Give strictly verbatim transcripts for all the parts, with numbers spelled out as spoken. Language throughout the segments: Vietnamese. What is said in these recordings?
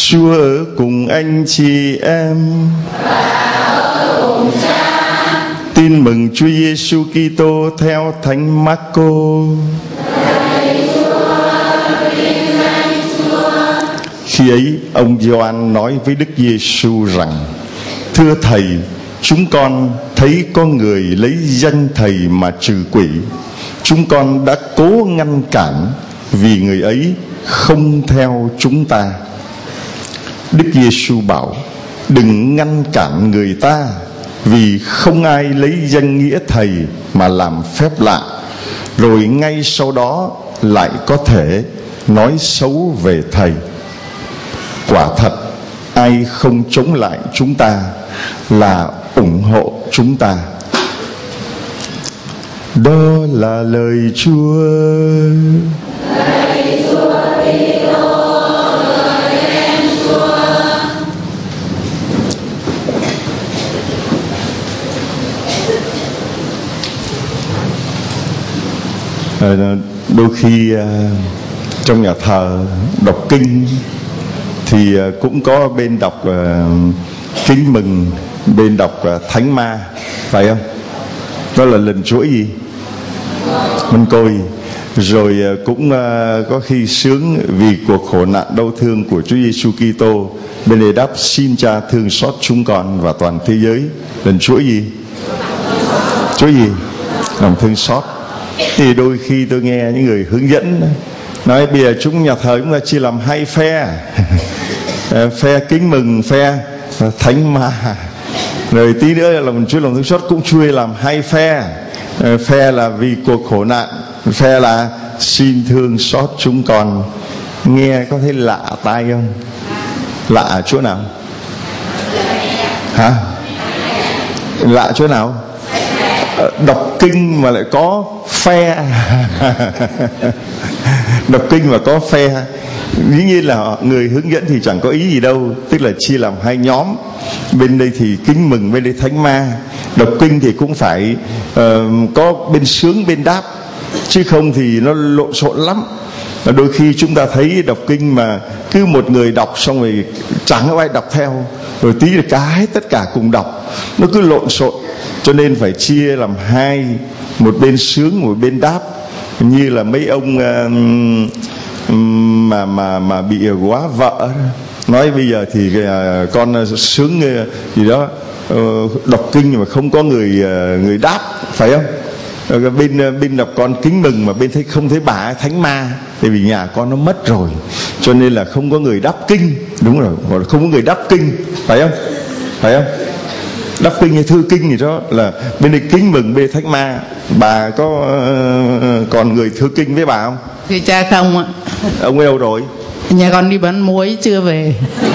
Chúa ở cùng anh chị em. Tin mừng Chúa Giêsu Kitô theo Thánh Marco. Khi ấy ông Gioan nói với Đức Giêsu rằng: Thưa Thầy, chúng con thấy có người lấy danh Thầy mà trừ quỷ. Chúng con đã cố ngăn cản vì người ấy không theo chúng ta. Đức Giêsu bảo: Đừng ngăn cản người ta, vì không ai lấy danh nghĩa Thầy mà làm phép lạ, rồi ngay sau đó lại có thể nói xấu về Thầy. Quả thật, ai không chống lại chúng ta là ủng hộ chúng ta. Đó là lời Chúa. Lạy Chúa Kitô, lời khen Chúa. Đôi khi trong nhà thờ đọc kinh thì cũng có bên đọc Kính Mừng, bên đọc Thánh Ma, phải không? Đó là lần chuỗi gì? Mân Côi. Rồi cũng có khi sướng vì cuộc khổ nạn đau thương của Chúa Giêsu Kitô, bên đây đáp xin Cha thương xót chúng con và toàn thế giới. Lần chuỗi gì? Chuỗi gì? Lòng thương xót. Thì đôi khi tôi nghe những người hướng dẫn nói bây giờ chúng nhà thờ chúng ta chia làm hai phe. Phe Kính Mừng, phe Thánh Ma. Rồi tí nữa là lòng Chúa lòng thương xót cũng chia làm hai phe. Phe là vì cuộc khổ nạn, phe là xin thương xót chúng con. Nghe có thấy lạ tai không? Lạ ở chỗ nào? Hả? Lạ chỗ nào? Đọc kinh mà lại có phe. Đọc kinh mà có phe. Dĩ nhiên là người hướng dẫn thì chẳng có ý gì đâu, tức là chia làm hai nhóm. Bên đây thì Kính Mừng, bên đây Thánh Ma. Đọc kinh thì cũng phải uh, có bên sướng bên đáp, chứ không thì nó lộn xộn lắm. Và đôi khi chúng ta thấy đọc kinh mà cứ một người đọc xong rồi chẳng có ai đọc theo, rồi tí là cái tất cả cùng đọc, nó cứ lộn xộn. Cho nên phải chia làm hai, một bên sướng, một bên đáp. Như là mấy ông uh, mà mà mà bị quá vợ nói bây giờ thì uh, con sướng uh, gì đó uh, đọc kinh mà không có người uh, người đáp, phải không? Uh, bên bên đọc con Kính Mừng mà bên thấy không thấy bà Thánh Ma, tại vì nhà con nó mất rồi, cho nên là không có người đáp kinh. Đúng rồi, không có người đáp kinh, phải không? Phải không? Đáp kinh hay thư kinh gì đó là bên đây Kính Mừng, bên Thánh Ma. Bà có uh, còn người thư kinh với bà không? Thưa cha không ạ. Ông ấy đâu rồi? Nhà con đi bán muối chưa về.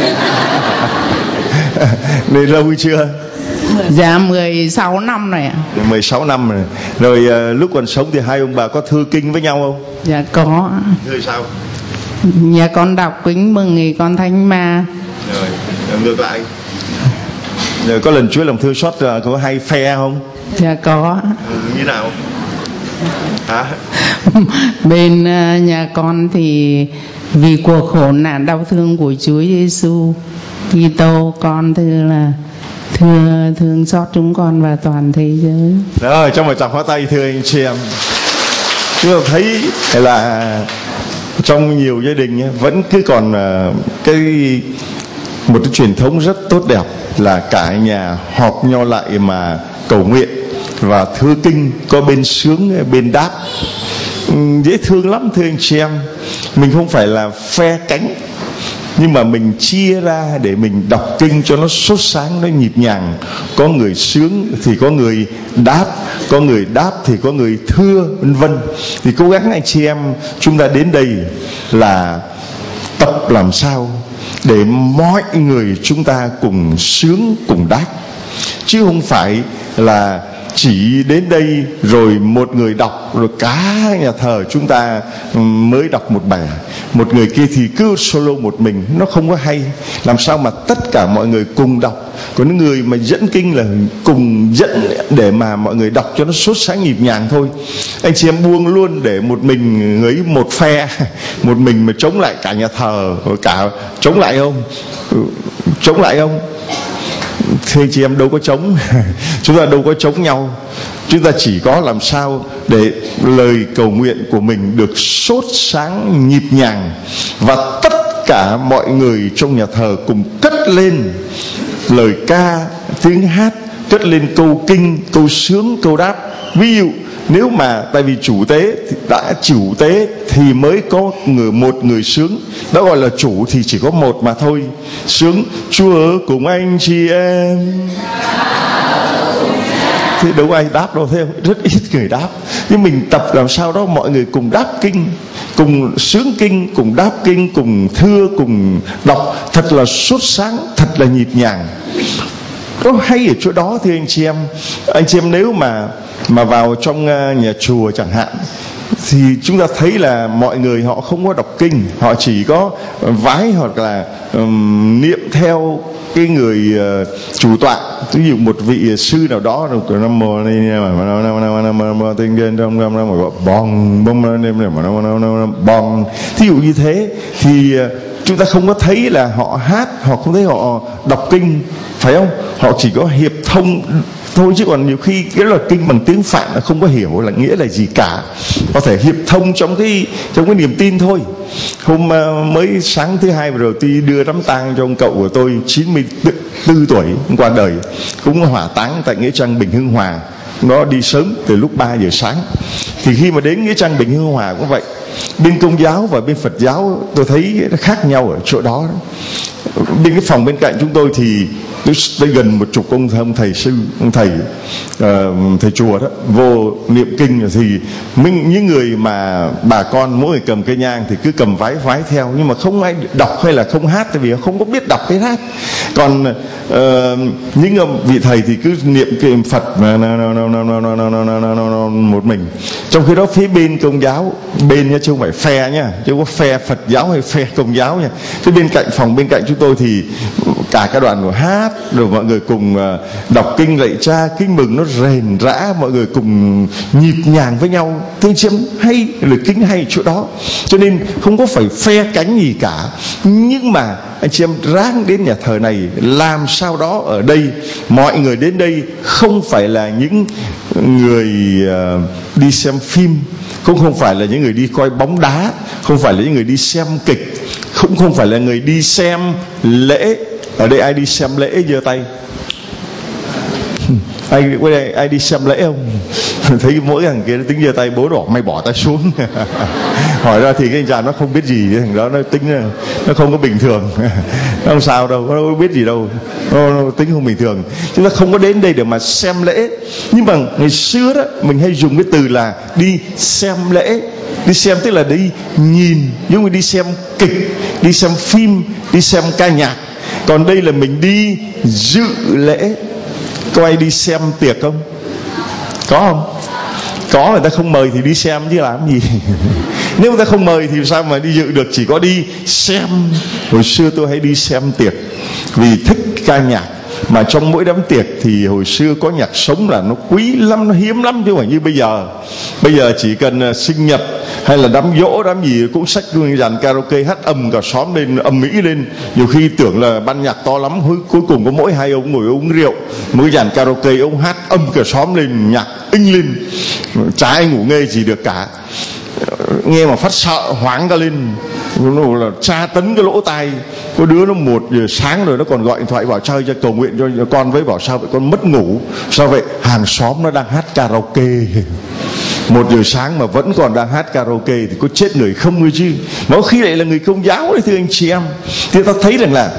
Nên lâu chưa? Dạ mười sáu năm rồi ạ. mười sáu năm rồi. Rồi uh, lúc còn sống thì hai ông bà có thư kinh với nhau không? Dạ có. Rồi sao? Nhà con đọc Kính Mừng thì con Thánh Ma. Rồi ngược lại. Rồi có lần Chúa lòng thương xót có hai phe không? Dạ có. Ừ, như nào? Hả? Bên uh, nhà con thì vì cuộc khổ nạn đau thương của Chúa Giêsu Kitô, con thưa là thưa thương xót chúng con và toàn thế giới. Rồi trong một tràng pháo tay thưa anh chị em. Chúng ta thấy là trong nhiều gia đình vẫn cứ còn cái một cái truyền thống rất tốt đẹp là cả nhà họp nhau lại mà cầu nguyện và thư kinh, có bên sướng bên đáp. Dễ thương lắm thưa anh chị em. Mình không phải là phe cánh, nhưng mà mình chia ra để mình đọc kinh cho nó sốt sáng, nó nhịp nhàng. Có người sướng thì có người đáp, có người đáp thì có người thưa, vân vân. Thì cố gắng anh chị em chúng ta đến đây là tập làm sao để mọi người chúng ta cùng sướng cùng đáp, chứ không phải là chỉ đến đây rồi một người đọc rồi cả nhà thờ chúng ta mới đọc một bài, một người kia thì cứ solo một mình, nó không có hay. Làm sao mà tất cả mọi người cùng đọc, còn người mà dẫn kinh là cùng dẫn để mà mọi người đọc cho nó sốt sáng nhịp nhàng thôi. Anh chị em buông luôn để một mình ấy một phe, một mình mà chống lại cả nhà thờ, cả chống lại không, chống lại không. Thưa anh chị em, đâu có chống chúng ta đâu có chống nhau. Chúng ta chỉ có làm sao để lời cầu nguyện của mình được sốt sáng nhịp nhàng, và tất cả mọi người trong nhà thờ cùng cất lên lời ca, tiếng hát, cất lên câu kinh, câu sướng, câu đáp. Ví dụ nếu mà tại vì chủ tế thì đã chủ tế thì mới có người một người sướng, đã gọi là chủ thì chỉ có một mà thôi. Sướng Chúa ở cùng anh chị em, thì đâu ai đáp đâu, thế rất ít người đáp. Nhưng mình tập làm sao đó mọi người cùng đáp kinh, cùng sướng kinh, cùng đáp kinh, cùng thưa, cùng đọc thật là sốt sáng, thật là nhịp nhàng. Nó hay ở chỗ đó. Thưa anh chị em, anh chị em nếu mà mà vào trong nhà chùa chẳng hạn, thì chúng ta thấy là mọi người họ không có đọc kinh, họ chỉ có vái hoặc là um, niệm theo cái người uh, chủ tọa. Ví dụ một vị sư nào đó rồi nam mô bong, thí dụ như thế thì uh, chúng ta không có thấy là họ hát, họ không thấy họ đọc kinh, phải không? Họ chỉ có hiệp thông thôi, chứ còn nhiều khi cái là kinh bằng tiếng Phạn là không có hiểu là nghĩa là gì cả. Có thể hiệp thông trong cái trong cái niềm tin thôi. Hôm uh, mới sáng thứ hai vừa rồi tôi đưa đám tang cho ông cậu của tôi chín mươi tư tuổi qua đời, cũng hỏa táng tại nghĩa trang Bình Hưng Hòa. Nó đi sớm từ lúc ba giờ sáng. Thì khi mà đến nghĩa trang Bình Hưng Hòa cũng vậy, bên Công giáo và bên Phật giáo tôi thấy nó khác nhau ở chỗ đó. Bên cái phòng bên cạnh chúng tôi thì tới gần một chục ông, ông thầy sư, ông thầy uh, thầy chùa đó vô niệm kinh. Thì mình, những người mà bà con mỗi người cầm cây nhang thì cứ cầm vái vái theo, nhưng mà không ai đọc hay là không hát, tại vì không có biết đọc cái hát. Còn uh, những vị thầy thì cứ niệm kinh Phật một mình. Trong khi đó phía bên Công giáo, bên nha, chứ không phải phe nha, chứ không có phe Phật giáo hay phe Công giáo nha. Phía bên cạnh phòng bên cạnh chúng tôi thì cả các đoàn của hát, rồi mọi người cùng đọc kinh lạy cha, kính mừng, nó rền rã, mọi người cùng nhịp nhàng với nhau. Tôi xem hay, lời kính hay chỗ đó. Cho nên không có phải phe cánh gì cả. Nhưng mà anh chị em ráng đến nhà thờ này, làm sao đó ở đây mọi người đến đây không phải là những người uh, đi xem phim, cũng không phải là những người đi coi bóng đá, không phải là những người đi xem kịch, cũng không phải là người đi xem lễ. Ở đây ai đi xem lễ giơ tay? Ai, ai đi xem lễ không? Thấy mỗi thằng kia nó tính giơ tay, bố đỏ mày bỏ tay xuống. Hỏi ra thì cái anh chàng nó không biết gì, thằng đó nó tính nó không có bình thường. Nó không sao đâu, nó không biết gì đâu, nó, nó tính không bình thường. Chúng ta không có đến đây để mà xem lễ. Nhưng mà ngày xưa đó mình hay dùng cái từ là đi xem lễ. Đi xem tức là đi nhìn, giống như đi xem kịch, đi xem phim, đi xem ca nhạc. Còn đây là mình đi dự lễ. Có ai đi xem tiệc không? Có không? Có, người ta không mời thì đi xem chứ làm gì. Nếu người ta không mời thì sao mà đi dự được, chỉ có đi xem. Hồi xưa tôi hay đi xem tiệc vì thích ca nhạc. Mà trong mỗi đám tiệc thì hồi xưa có nhạc sống là nó quý lắm, nó hiếm lắm, chứ không phải như bây giờ. Bây giờ chỉ cần uh, sinh nhật hay là đám dỗ, đám gì cũng xách dàn karaoke hát ầm cả xóm lên, ầm ĩ lên. Nhiều khi tưởng là ban nhạc to lắm, cuối cùng có mỗi hai ông ngồi uống rượu, mỗi dàn karaoke ông hát âm cả xóm lên, nhạc inh lên, chả ai ngủ nghe gì được cả. Nghe mà phát sợ hoảng cả lên, nó là tra tấn cái lỗ tai. Có đứa nó một giờ sáng rồi nó còn gọi điện thoại bảo chơi cho cầu nguyện cho con, với bảo sao vậy con mất ngủ. Sao vậy? Hàng xóm nó đang hát karaoke. Một giờ sáng mà vẫn còn đang hát karaoke thì có chết người không người chứ. Nó khi lại là người Công giáo đấy thưa anh chị em. Thì ta thấy rằng là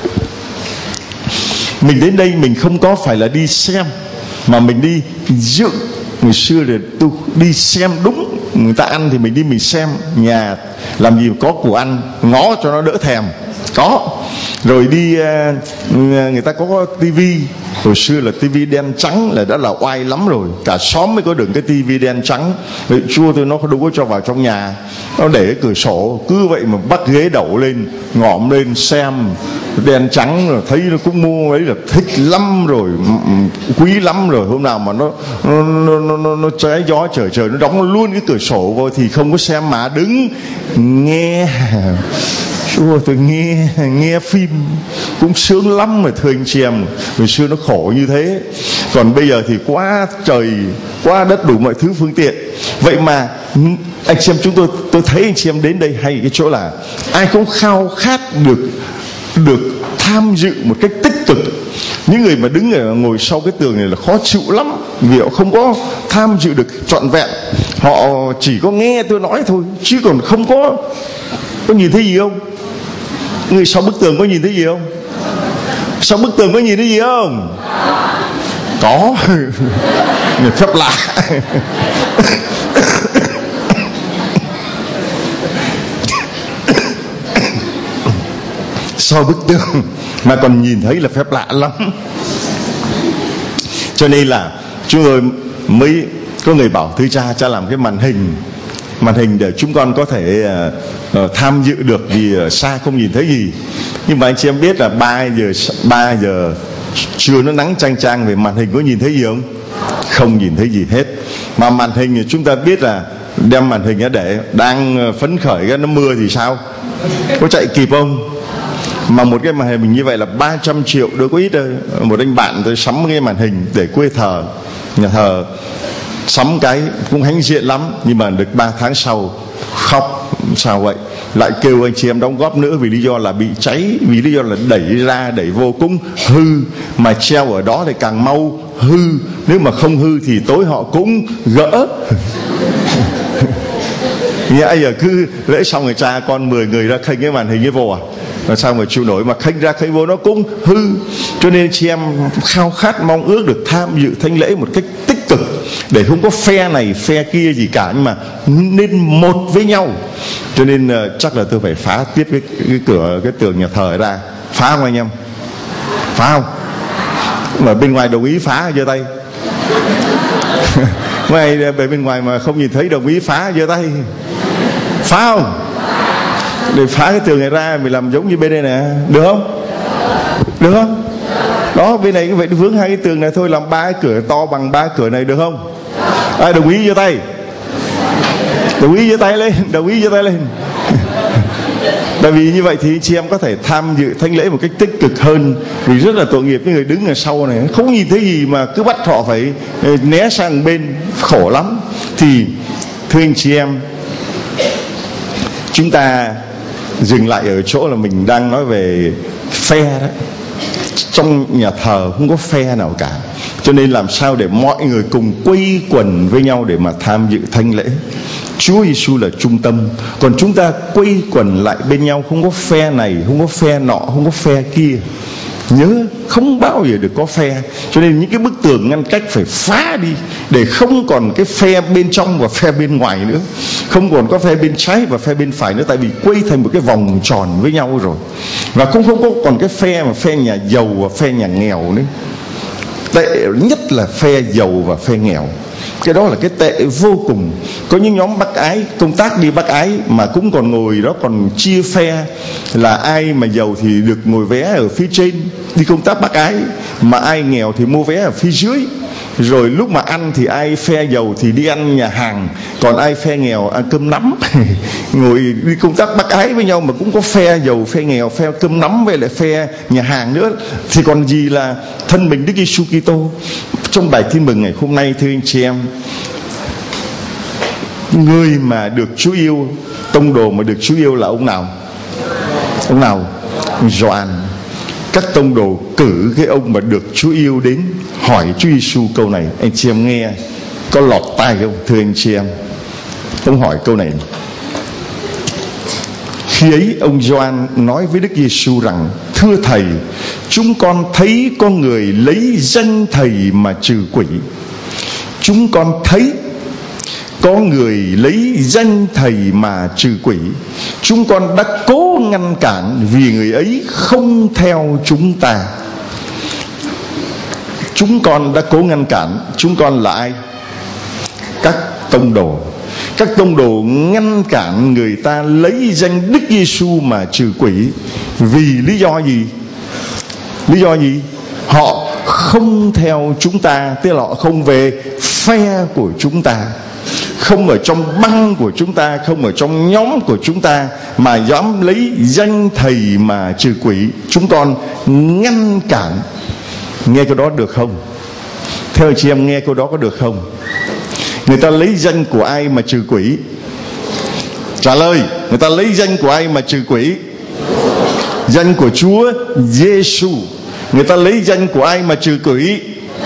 mình đến đây mình không có phải là đi xem, mà mình đi dự. Ngày xưa là tôi đi xem đúng, người ta ăn thì mình đi mình xem, nhà làm gì có của ăn, ngó cho nó đỡ thèm. Có. Rồi đi người ta có tivi, Hồi xưa là tivi đen trắng là đã là oai lắm rồi, cả xóm mới có được cái tivi đen trắng. Vậy chua tôi nó đâu có cho vào trong nhà, nó để cái cửa sổ, cứ vậy mà bắt ghế đậu lên, ngõm lên xem đen trắng, rồi thấy nó cũng mua ấy là thích lắm rồi, quý lắm rồi. Hôm nào mà nó nó nó, nó, nó, nó trái gió trời trời nó đóng luôn cái cửa sổ vô thì không có xem mà đứng nghe. Chúa, tôi nghe nghe phim cũng sướng lắm mà thưa anh chị em. Hồi xưa nó khổ như thế, còn bây giờ thì quá trời quá đất đủ mọi thứ phương tiện. Vậy mà anh chị em, chúng tôi tôi thấy anh chị em đến đây hay cái chỗ là ai cũng khao khát được được tham dự một cách tích cực. Những người mà đứng ở ngồi sau cái tường này là khó chịu lắm, vì họ không có tham dự được trọn vẹn. Họ chỉ có nghe tôi nói thôi, chứ còn không có có nhìn thấy gì không? Người sau bức tường có nhìn thấy gì không? Sau bức tường có nhìn thấy gì không? Có. Người phép lạ. Sau bức tường mà còn nhìn thấy là phép lạ lắm. Cho nên là chúng tôi mới có người bảo thưa cha, cha làm cái màn hình màn hình để chúng con có thể uh, uh, tham dự được, vì uh, xa không nhìn thấy gì. Nhưng mà anh chị em biết là ba giờ trưa nó nắng chang chang, về màn hình có nhìn thấy gì không? Không nhìn thấy gì hết. Mà màn hình thì chúng ta biết là đem màn hình ra để đang phấn khởi cái nó mưa thì sao? Có chạy kịp không? Mà một cái màn hình như vậy là ba trăm triệu, đâu có ít đâu. Một anh bạn tôi sắm cái màn hình để quê thờ, nhà thờ, sắm cái cũng hãnh diện lắm. Nhưng mà được ba tháng sau khóc. Sao vậy? Lại kêu anh chị em đóng góp nữa, vì lý do là bị cháy, vì lý do là đẩy ra đẩy vô cũng hư, mà treo ở đó thì càng mau hư. Nếu mà không hư thì tối họ cũng gỡ. Nghĩa giờ cứ lễ xong người cha con mười người ra khênh cái màn hình cái vô à, mà sao mà chịu nổi, mà khênh ra khênh vô nó cũng hư. Cho nên chị em khao khát mong ước được tham dự thánh lễ một cách tích cực, để không có phe này phe kia gì cả, nhưng mà nên một với nhau. Cho nên uh, chắc là tôi phải phá tiếp cái, cái cửa cái tường nhà thờ ra. Phá không anh em? Phá không? Mà bên ngoài đồng ý phá giơ tay. Ngoài bên ngoài mà không nhìn thấy đồng ý phá giơ tay. Phá không? Để phá cái tường này ra, mình làm giống như bên đây nè, được không? Được không? Đó, bên này vậy vướng hai cái tường này thôi, làm ba cái cửa to bằng ba cửa này, được không? Ai đồng ý giơ tay? Đồng ý giơ tay lên, đồng ý giơ tay lên. Tại vì như vậy thì chị em có thể tham dự thánh lễ một cách tích cực hơn. Vì rất là tội nghiệp những người đứng ở sau này, không nhìn thấy gì mà cứ bắt họ phải né sang bên, khổ lắm. Thì thưa anh chị em, chúng ta dừng lại ở chỗ là mình đang nói về phe đó. Trong nhà thờ không có phe nào cả. Cho nên làm sao để mọi người cùng quây quần với nhau để mà tham dự thánh lễ. Chúa Giêsu là trung tâm, còn chúng ta quây quần lại bên nhau, không có phe này, không có phe nọ, không có phe kia. Nhớ không bao giờ được có phe. Cho nên những cái bức tường ngăn cách phải phá đi, để không còn cái phe bên trong và phe bên ngoài nữa, không còn có phe bên trái và phe bên phải nữa. Tại vì quây thành một cái vòng tròn với nhau rồi. Và không không có còn cái phe mà phe nhà giàu và phe nhà nghèo nữa. Tệ nhất là phe giàu và phe nghèo. Cái đó là cái tệ vô cùng. Có những nhóm Bác Ái, công tác đi Bác Ái mà cũng còn ngồi đó, còn chia phe là ai mà giàu thì được ngồi vé ở phía trên đi công tác Bác Ái, mà ai nghèo thì mua vé ở phía dưới. Rồi lúc mà ăn thì ai phe giàu thì đi ăn nhà hàng, còn ai phe nghèo ăn cơm nắm. Ngồi đi công tác Bác Ái với nhau mà cũng có phe giàu, phe nghèo, phe cơm nắm với lại phe nhà hàng nữa, thì còn gì là thân mình Đức Giêsu Kitô. Trong bài tin mừng ngày hôm nay thưa anh chị em, người mà được Chúa yêu, tông đồ mà được Chúa yêu là ông nào? Ông nào? Gioan. Các tông đồ cử cái ông mà được Chúa yêu đến hỏi Chúa Giêsu câu này. Anh chị em nghe có lọt tai không thưa anh chị em? Ông hỏi câu này. Khi ấy ông Gioan nói với Đức Giêsu rằng: thưa thầy, chúng con thấy có người lấy danh thầy mà trừ quỷ. Chúng con thấy có người lấy danh thầy mà trừ quỷ. Chúng con đã cố ngăn cản vì người ấy không theo chúng ta. Chúng con đã cố ngăn cản. Chúng con là ai? Các tông đồ. Các tông đồ ngăn cản người ta lấy danh Đức Giêsu mà trừ quỷ. Vì lý do gì? Lý do gì? Họ không theo chúng ta, tức là họ không về phe của chúng ta, không ở trong băng của chúng ta, không ở trong nhóm của chúng ta, mà dám lấy danh thầy mà trừ quỷ. Chúng con ngăn cản. Nghe câu đó được không? Theo chị em nghe câu đó có được không? Người ta lấy danh của ai mà trừ quỷ? Trả lời. Người ta lấy danh của ai mà trừ quỷ? Danh của Chúa Giêsu. Người ta lấy danh của ai mà trừ quỷ?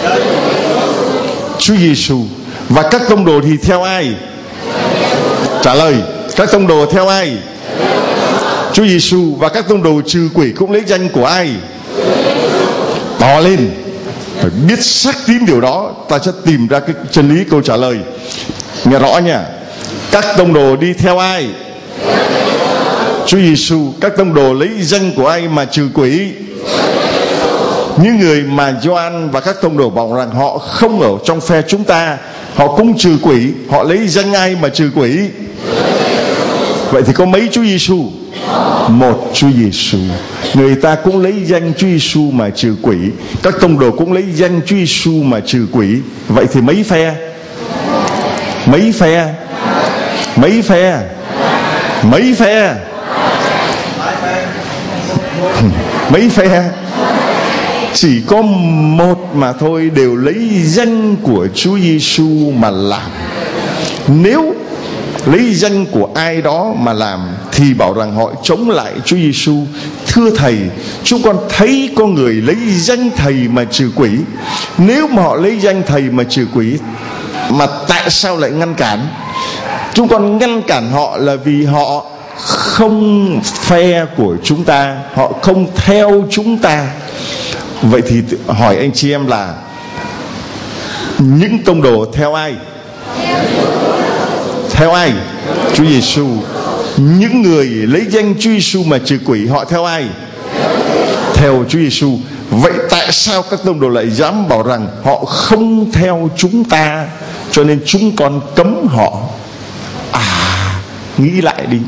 Chúa Giêsu. Và các tông đồ thì theo ai? Trả lời. Các tông đồ theo ai? Chúa Giêsu. Và các tông đồ trừ quỷ cũng lấy danh của ai? To lên. Phải biết xác tín điều đó, ta sẽ tìm ra cái chân lý câu trả lời. Nghe rõ nha. Các tông đồ đi theo ai? Chúa Giêsu. Các tông đồ lấy danh của ai mà trừ quỷ? Những người mà Gioan và các tông đồ bảo rằng họ không ở trong phe chúng ta, họ cũng trừ quỷ. Họ lấy danh ai mà trừ quỷ? Vậy thì có mấy Chúa Giêsu? Một Chúa Giêsu. Người ta cũng lấy danh Chúa Giêsu mà trừ quỷ. Các tông đồ cũng lấy danh Chúa Giêsu mà trừ quỷ. Vậy thì mấy phe? Mấy phe? Mấy phe? Mấy phe? Mấy phe? Chỉ có một mà thôi, đều lấy danh của Chúa Giêsu mà làm. Nếu lấy danh của ai đó mà làm thì bảo rằng họ chống lại Chúa Giêsu. Thưa thầy, chúng con thấy có người lấy danh thầy mà trừ quỷ. Nếu mà họ lấy danh thầy mà trừ quỷ, mà tại sao lại ngăn cản? Chúng con ngăn cản họ là vì họ không phe của chúng ta, họ không theo chúng ta. Vậy thì hỏi anh chị em là những tông đồ theo ai? Theo ai? Chúa Giêsu. Những người lấy danh Chúa Giêsu mà trừ quỷ, họ theo ai? Theo Chúa Giêsu. Vậy tại sao các tông đồ lại dám bảo rằng họ không theo chúng ta, cho nên chúng con cấm họ? À, nghĩ lại đi.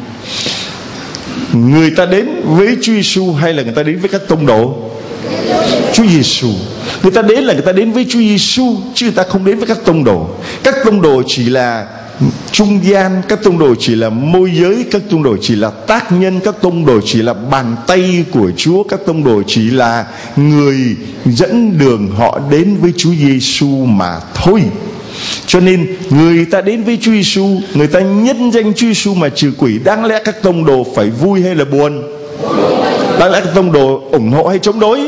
Người ta đến với Chúa Giêsu hay là người ta đến với các tông đồ? Chúa Giêsu. Người ta đến là người ta đến với Chúa Giêsu, chứ người ta không đến với các tông đồ. Các tông đồ chỉ là trung gian, các tông đồ chỉ là môi giới, các tông đồ chỉ là tác nhân, các tông đồ chỉ là bàn tay của Chúa, các tông đồ chỉ là người dẫn đường họ đến với Chúa Giêsu mà thôi. Cho nên người ta đến với Chúa Giêsu, người ta nhân danh Chúa Giêsu mà trừ quỷ. Đáng lẽ các tông đồ phải vui hay là buồn? Đáng lẽ các tông đồ ủng hộ hay chống đối?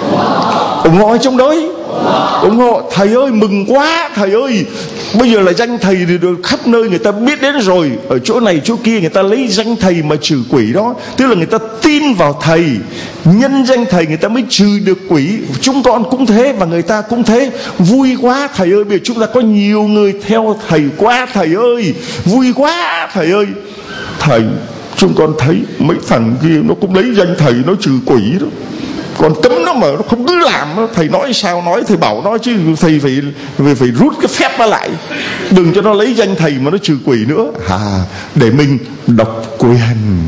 Ủng hộ hay chống đối? Ủng hộ. Thầy ơi mừng quá, thầy ơi bây giờ là danh thầy thì được khắp nơi người ta biết đến rồi. Ở chỗ này chỗ kia người ta lấy danh thầy mà trừ quỷ đó. Tức là người ta tin vào thầy, nhân danh thầy người ta mới trừ được quỷ. Chúng con cũng thế và người ta cũng thế. Vui quá thầy ơi, bây giờ chúng ta có nhiều người theo thầy quá thầy ơi, vui quá thầy ơi. Thầy, chúng con thấy mấy thằng kia nó cũng lấy danh thầy nó trừ quỷ đó, còn cấm nó mà nó không cứ làm đó. Thầy nói sao nói, thầy bảo nó chứ thầy phải, phải, phải rút cái phép nó lại, đừng cho nó lấy danh thầy mà nó trừ quỷ nữa. À, để mình độc quyền,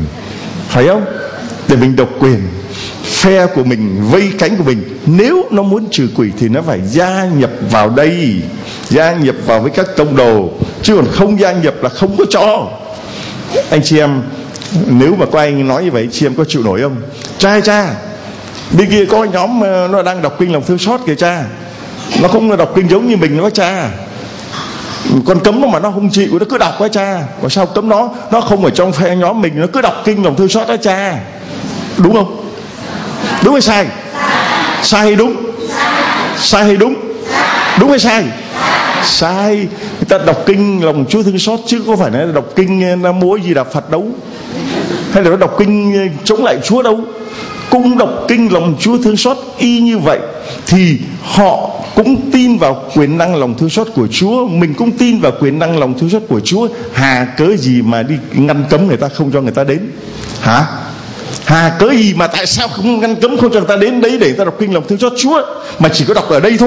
phải không? Để mình độc quyền, phe của mình, vây cánh của mình. Nếu nó muốn trừ quỷ thì nó phải gia nhập vào đây, gia nhập vào với các tông đồ, chứ còn không gia nhập là không có cho. Anh chị em, nếu mà có anh nói như vậy, chị em có chịu nổi không? Cha cha, bên kia có nhóm nó đang đọc kinh lòng thương xót kìa cha, nó không đọc kinh giống như mình đó cha. Con cấm nó mà nó không chịu, nó cứ đọc đó cha. Còn sao cấm nó? Nó không ở trong phe nhóm mình, nó cứ đọc kinh lòng thương xót đó cha. Đúng không? Đúng hay sai? Sai hay đúng? Sai hay đúng? Đúng hay sai? Sai. Người ta đọc kinh lòng Chúa thương xót chứ có phải là đọc kinh Nam Mô Di Đà Phật đâu, hay là nó đọc kinh chống lại Chúa đâu. Cũng đọc kinh lòng Chúa thương xót y như vậy, thì họ cũng tin vào quyền năng lòng thương xót của Chúa, mình cũng tin vào quyền năng lòng thương xót của Chúa. Hà cớ gì mà đi ngăn cấm người ta không cho người ta đến? Hả? Hà cớ gì mà tại sao không ngăn cấm không cho người ta đến đấy để người ta đọc kinh lòng thương xót Chúa, mà chỉ có đọc ở đây thôi?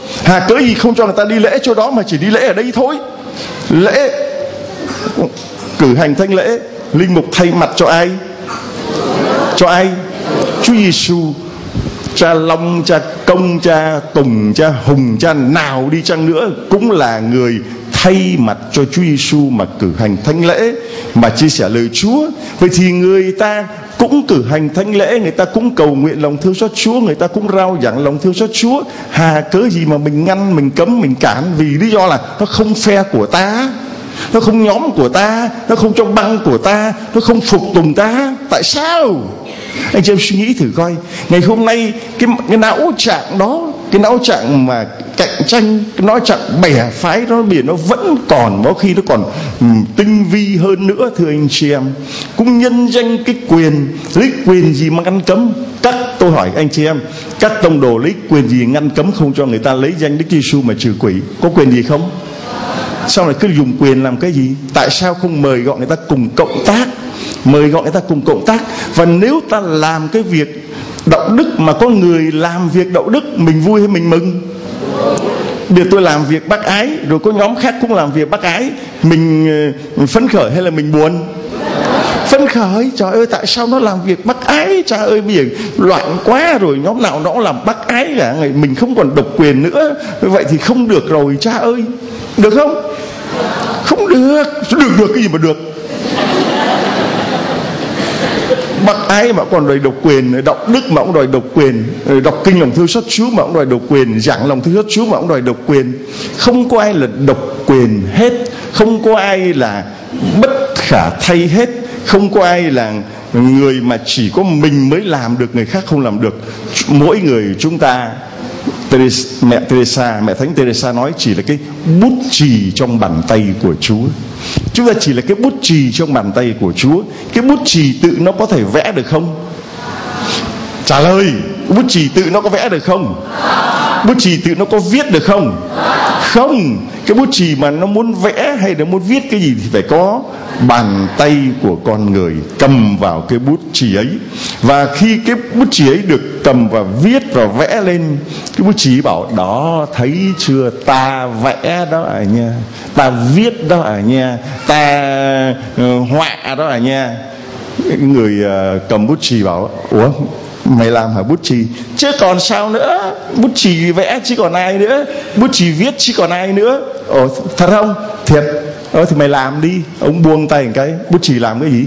Hà cớ gì không cho người ta đi lễ chỗ đó mà chỉ đi lễ ở đây thôi? Lễ cử hành thánh lễ, linh mục thay mặt cho ai? Cho ai? Chúa Giêsu. Cha Long, cha Công, cha Tùng, cha Hùng, cha nào đi chăng nữa cũng là người thay mặt cho Chúa Giêsu mà cử hành thánh lễ, mà chia sẻ lời Chúa. Vậy thì người ta cũng cử hành thánh lễ, người ta cũng cầu nguyện lòng thương xót Chúa, người ta cũng rao giảng lòng thương xót Chúa. Hà cớ gì mà mình ngăn, mình cấm, mình cản? Vì lý do là nó không phe của ta, nó không nhóm của ta, nó không trong băng của ta, nó không phục tùng ta. Tại sao? Anh chị em suy nghĩ thử coi, ngày hôm nay cái, cái não trạng đó, cái não trạng mà cạnh tranh, cái não trạng bè phái nó biển, nó vẫn còn, có khi nó còn um, tinh vi hơn nữa. Thưa anh chị em, cũng nhân danh cái quyền, lấy quyền gì mà ngăn cấm? Các tôi hỏi anh chị em, các tông đồ lấy quyền gì ngăn cấm không cho người ta lấy danh Đức Giêsu mà trừ quỷ? Có quyền gì không? Sao lại cứ dùng quyền làm cái gì? Tại sao không mời gọi người ta cùng cộng tác? Mời gọi người ta cùng cộng tác. Và nếu ta làm cái việc đạo đức mà có người làm việc đạo đức, mình vui hay mình mừng? Để tôi làm việc bác ái, rồi có nhóm khác cũng làm việc bác ái, mình phấn khởi hay là mình buồn? Phấn khởi. Trời ơi, tại sao nó làm việc bác ái? Cha ơi, bây giờ loạn quá rồi, nhóm nào nó làm bác ái cả, mình không còn độc quyền nữa. Vậy thì không được rồi cha ơi. Được không? Không được. Được được cái gì mà được? Bác ái mà còn đòi độc quyền, đạo đức mà cũng đòi độc quyền, đọc kinh lòng thương xót Chúa mà cũng đòi độc quyền, giảng lòng thương xót Chúa mà cũng đòi độc quyền. Không có ai là độc quyền hết, không có ai là bất khả thay hết, không có ai là người mà chỉ có mình mới làm được, người khác không làm được. Mỗi người chúng ta, mẹ Teresa, mẹ Thánh Teresa nói, chỉ là cái bút chì trong bàn tay của Chúa. Chúng ta chỉ là cái bút chì trong bàn tay của Chúa. Cái bút chì tự nó có thể vẽ được không? Trả lời, bút chì tự nó có vẽ được không? Bút chì tự nó có viết được không? Không. Cái bút chì mà nó muốn vẽ hay nó muốn viết cái gì thì phải có bàn tay của con người cầm vào cái bút chì ấy. Và khi cái bút chì ấy được cầm và viết và vẽ lên, cái bút chì bảo đó, thấy chưa, ta vẽ đó à nha, ta viết đó à nha, ta uh, họa đó à nha. Người uh, cầm bút chì bảo, ủa mày làm hả bút chì? Chứ còn sao nữa? Bút chì vẽ chứ còn ai nữa, bút chì viết chứ còn ai nữa. Ồ, thật không? Thiệt. Ờ thì mày làm đi. Ông buông tay một cái, bút chì làm cái gì?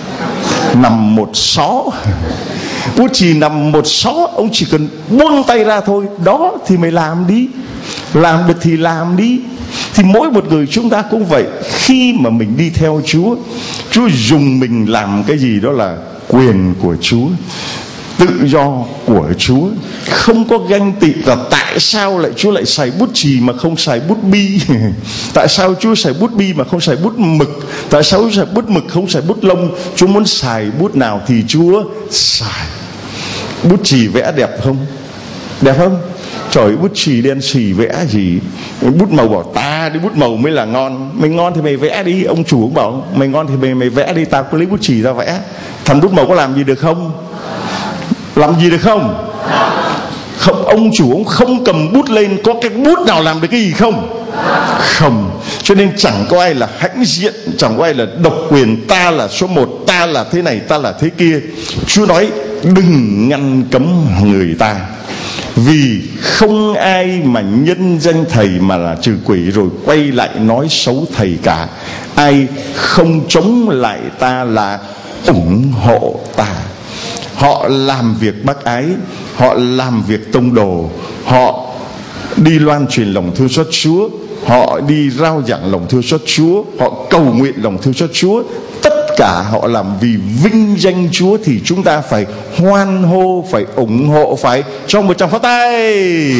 Nằm một xó. Bút chì nằm một xó, ông chỉ cần buông tay ra thôi. Đó, thì mày làm đi. Làm được thì làm đi. Thì mỗi một người chúng ta cũng vậy. Khi mà mình đi theo Chúa, Chúa dùng mình làm cái gì đó là quyền của Chúa, tự do của Chúa. Không có ganh tị là tại sao lại Chúa lại xài bút chì mà không xài bút bi? Tại sao Chúa xài bút bi mà không xài bút mực? Tại sao Chúa xài bút mực không xài bút lông? Chúa muốn xài bút nào thì Chúa xài. Bút chì vẽ đẹp không? Đẹp không? Trời, bút chì đen xì vẽ gì? Bút màu bảo ta đi bút màu mới là ngon. Mày ngon thì mày vẽ đi. Ông chủ cũng bảo mày ngon thì mày mày vẽ đi, tao cứ lấy bút chì ra vẽ. Thằng bút màu có làm gì được không? Làm gì được không? Không, ông chủ ông không cầm bút lên, có cái bút nào làm được cái gì không? Không. Cho nên chẳng có ai là hãnh diện, chẳng có ai là độc quyền, ta là số một, ta là thế này, ta là thế kia. Chúa nói đừng ngăn cấm người ta, vì không ai mà nhân danh thầy mà là trừ quỷ rồi quay lại nói xấu thầy cả. Ai không chống lại ta là ủng hộ ta. Họ làm việc bác ái, họ làm việc tông đồ, họ đi loan truyền lòng thương xót Chúa, họ đi rao giảng lòng thương xót Chúa, họ cầu nguyện lòng thương xót Chúa. Tất cả họ làm vì vinh danh Chúa, thì chúng ta phải hoan hô, phải ủng hộ, phải cho một tràng pháo tay.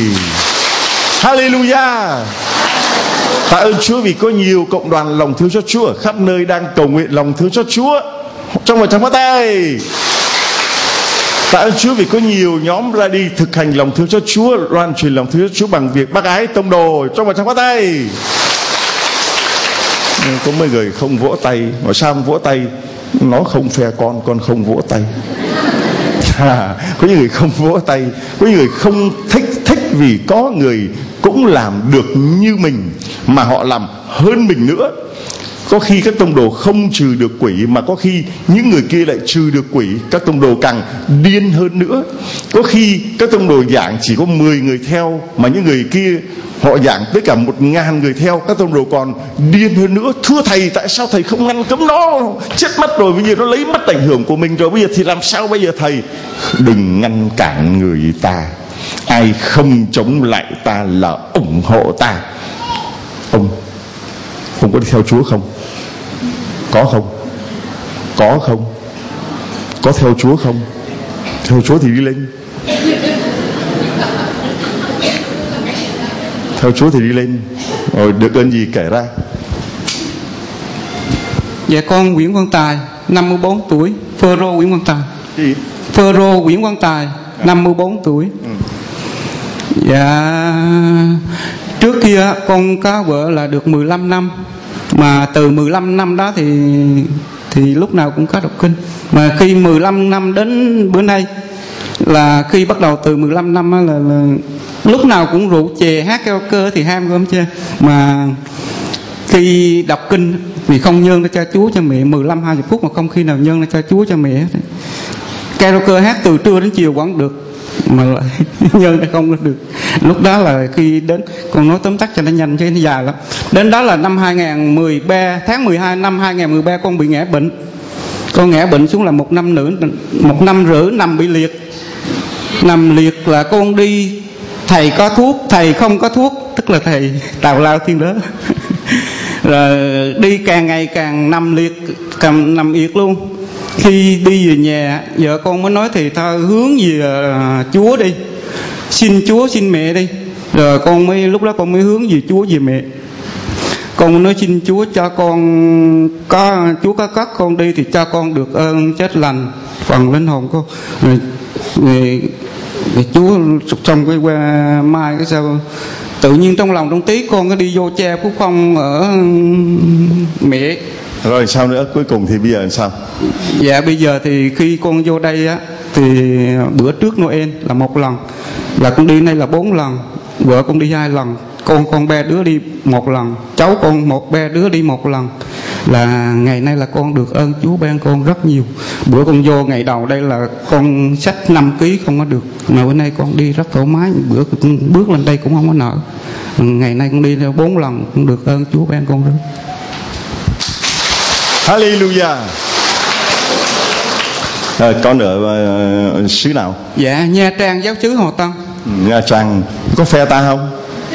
Hallelujah. Tạ ơn Chúa vì có nhiều cộng đoàn lòng thương xót Chúa ở khắp nơi đang cầu nguyện lòng thương xót Chúa. Trong một tràng pháo tay. Tạ ơn Chúa vì có nhiều nhóm ra đi thực hành lòng thương xót Chúa, loan truyền lòng thương xót Chúa bằng việc bác ái tông đồ. Trong một tràng pháo tay. Có mấy người không vỗ tay. Mà sao không vỗ tay? Nó không phe con, con không vỗ tay. À, có những người không vỗ tay, có những người không thích thích vì có người cũng làm được như mình, mà họ làm hơn mình nữa. Có khi các tông đồ không trừ được quỷ, mà có khi những người kia lại trừ được quỷ, các tông đồ càng điên hơn nữa. Có khi các tông đồ giảng chỉ có mười người theo, mà những người kia họ giảng tới cả một ngàn người theo, các tông đồ còn điên hơn nữa. Thưa thầy, tại sao thầy không ngăn cấm nó? Chết mất rồi, bây giờ nó lấy mất ảnh hưởng của mình rồi, bây giờ thì làm sao bây giờ thầy? Đừng ngăn cản người ta. Ai không chống lại ta là ủng hộ ta. Ông Ông có đi theo Chúa không? Có không? Có không? Có theo Chúa không? Theo Chúa thì đi lên. Theo Chúa thì đi lên. Rồi được ơn gì kể ra. Dạ con Nguyễn Quang Tài, năm mươi bốn tuổi. Phêrô Nguyễn Quang Tài. Gì? Phêrô Nguyễn Quang Tài, năm mươi bốn tuổi. Ừ. Dạ, trước kia con có vợ là được mười lăm năm. Mà từ mười lăm năm đó thì thì lúc nào cũng có đọc kinh. Mà khi mười lăm năm đến bữa nay, là khi bắt đầu từ mười lăm năm là, là lúc nào cũng rượu chè, hát karaoke thì ham gom chưa. Mà khi đọc kinh thì không nhơn cho cha Chúa cha mẹ, mười lăm hai mươi phút mà không khi nào nhơn cho cha Chúa cha mẹ. Karaoke hát từ trưa đến chiều vẫn được, mà lại nhân không được. Lúc đó là khi đến, còn nói tóm tắt cho nó nhanh chứ nó dài lắm. Đến đó là năm hai không một ba, tháng mười hai năm hai không một ba, con bị ngã bệnh. Con ngã bệnh xuống là một năm nữa, một năm rưỡi nằm bị liệt. Nằm liệt là con đi, thầy có thuốc, thầy không có thuốc, tức là thầy tào lao thiên đó. Rồi đi càng ngày càng nằm liệt, càng nằm yệt luôn. Khi đi về nhà, vợ con mới nói thì thôi hướng về Chúa đi, xin Chúa xin mẹ đi. Rồi con mới, lúc đó con mới hướng về Chúa về mẹ. Con nói xin Chúa cho con có, Chúa có cất con đi thì cho con được ơn chết lành phần linh hồn con. Rồi, rồi, rồi Chúa trong cái qua mai cái sao tự nhiên trong lòng trong tí con có đi vô cha Phúc Phong ở mẹ. Rồi sao nữa, cuối cùng thì bây giờ làm sao? Dạ bây giờ thì khi con vô đây á, thì bữa trước Noel là một lần, là con đi nay là bốn lần, vợ con đi hai lần, con con ba đứa đi một lần, cháu con một ba đứa đi một lần. Là ngày nay là con được ơn Chúa ban con rất nhiều. Bữa con vô ngày đầu đây là con xách năm ký không có được, mà bữa nay con đi rất thoải mái. Bữa con bước lên đây cũng không có nợ. Ngày nay con đi bốn lần, con được ơn Chúa ban con rất. Hallelujah. À, con ở uh, xứ nào? Dạ Nha Trang, giáo xứ Hồ Tân. Nha Trang. Có phe ta không?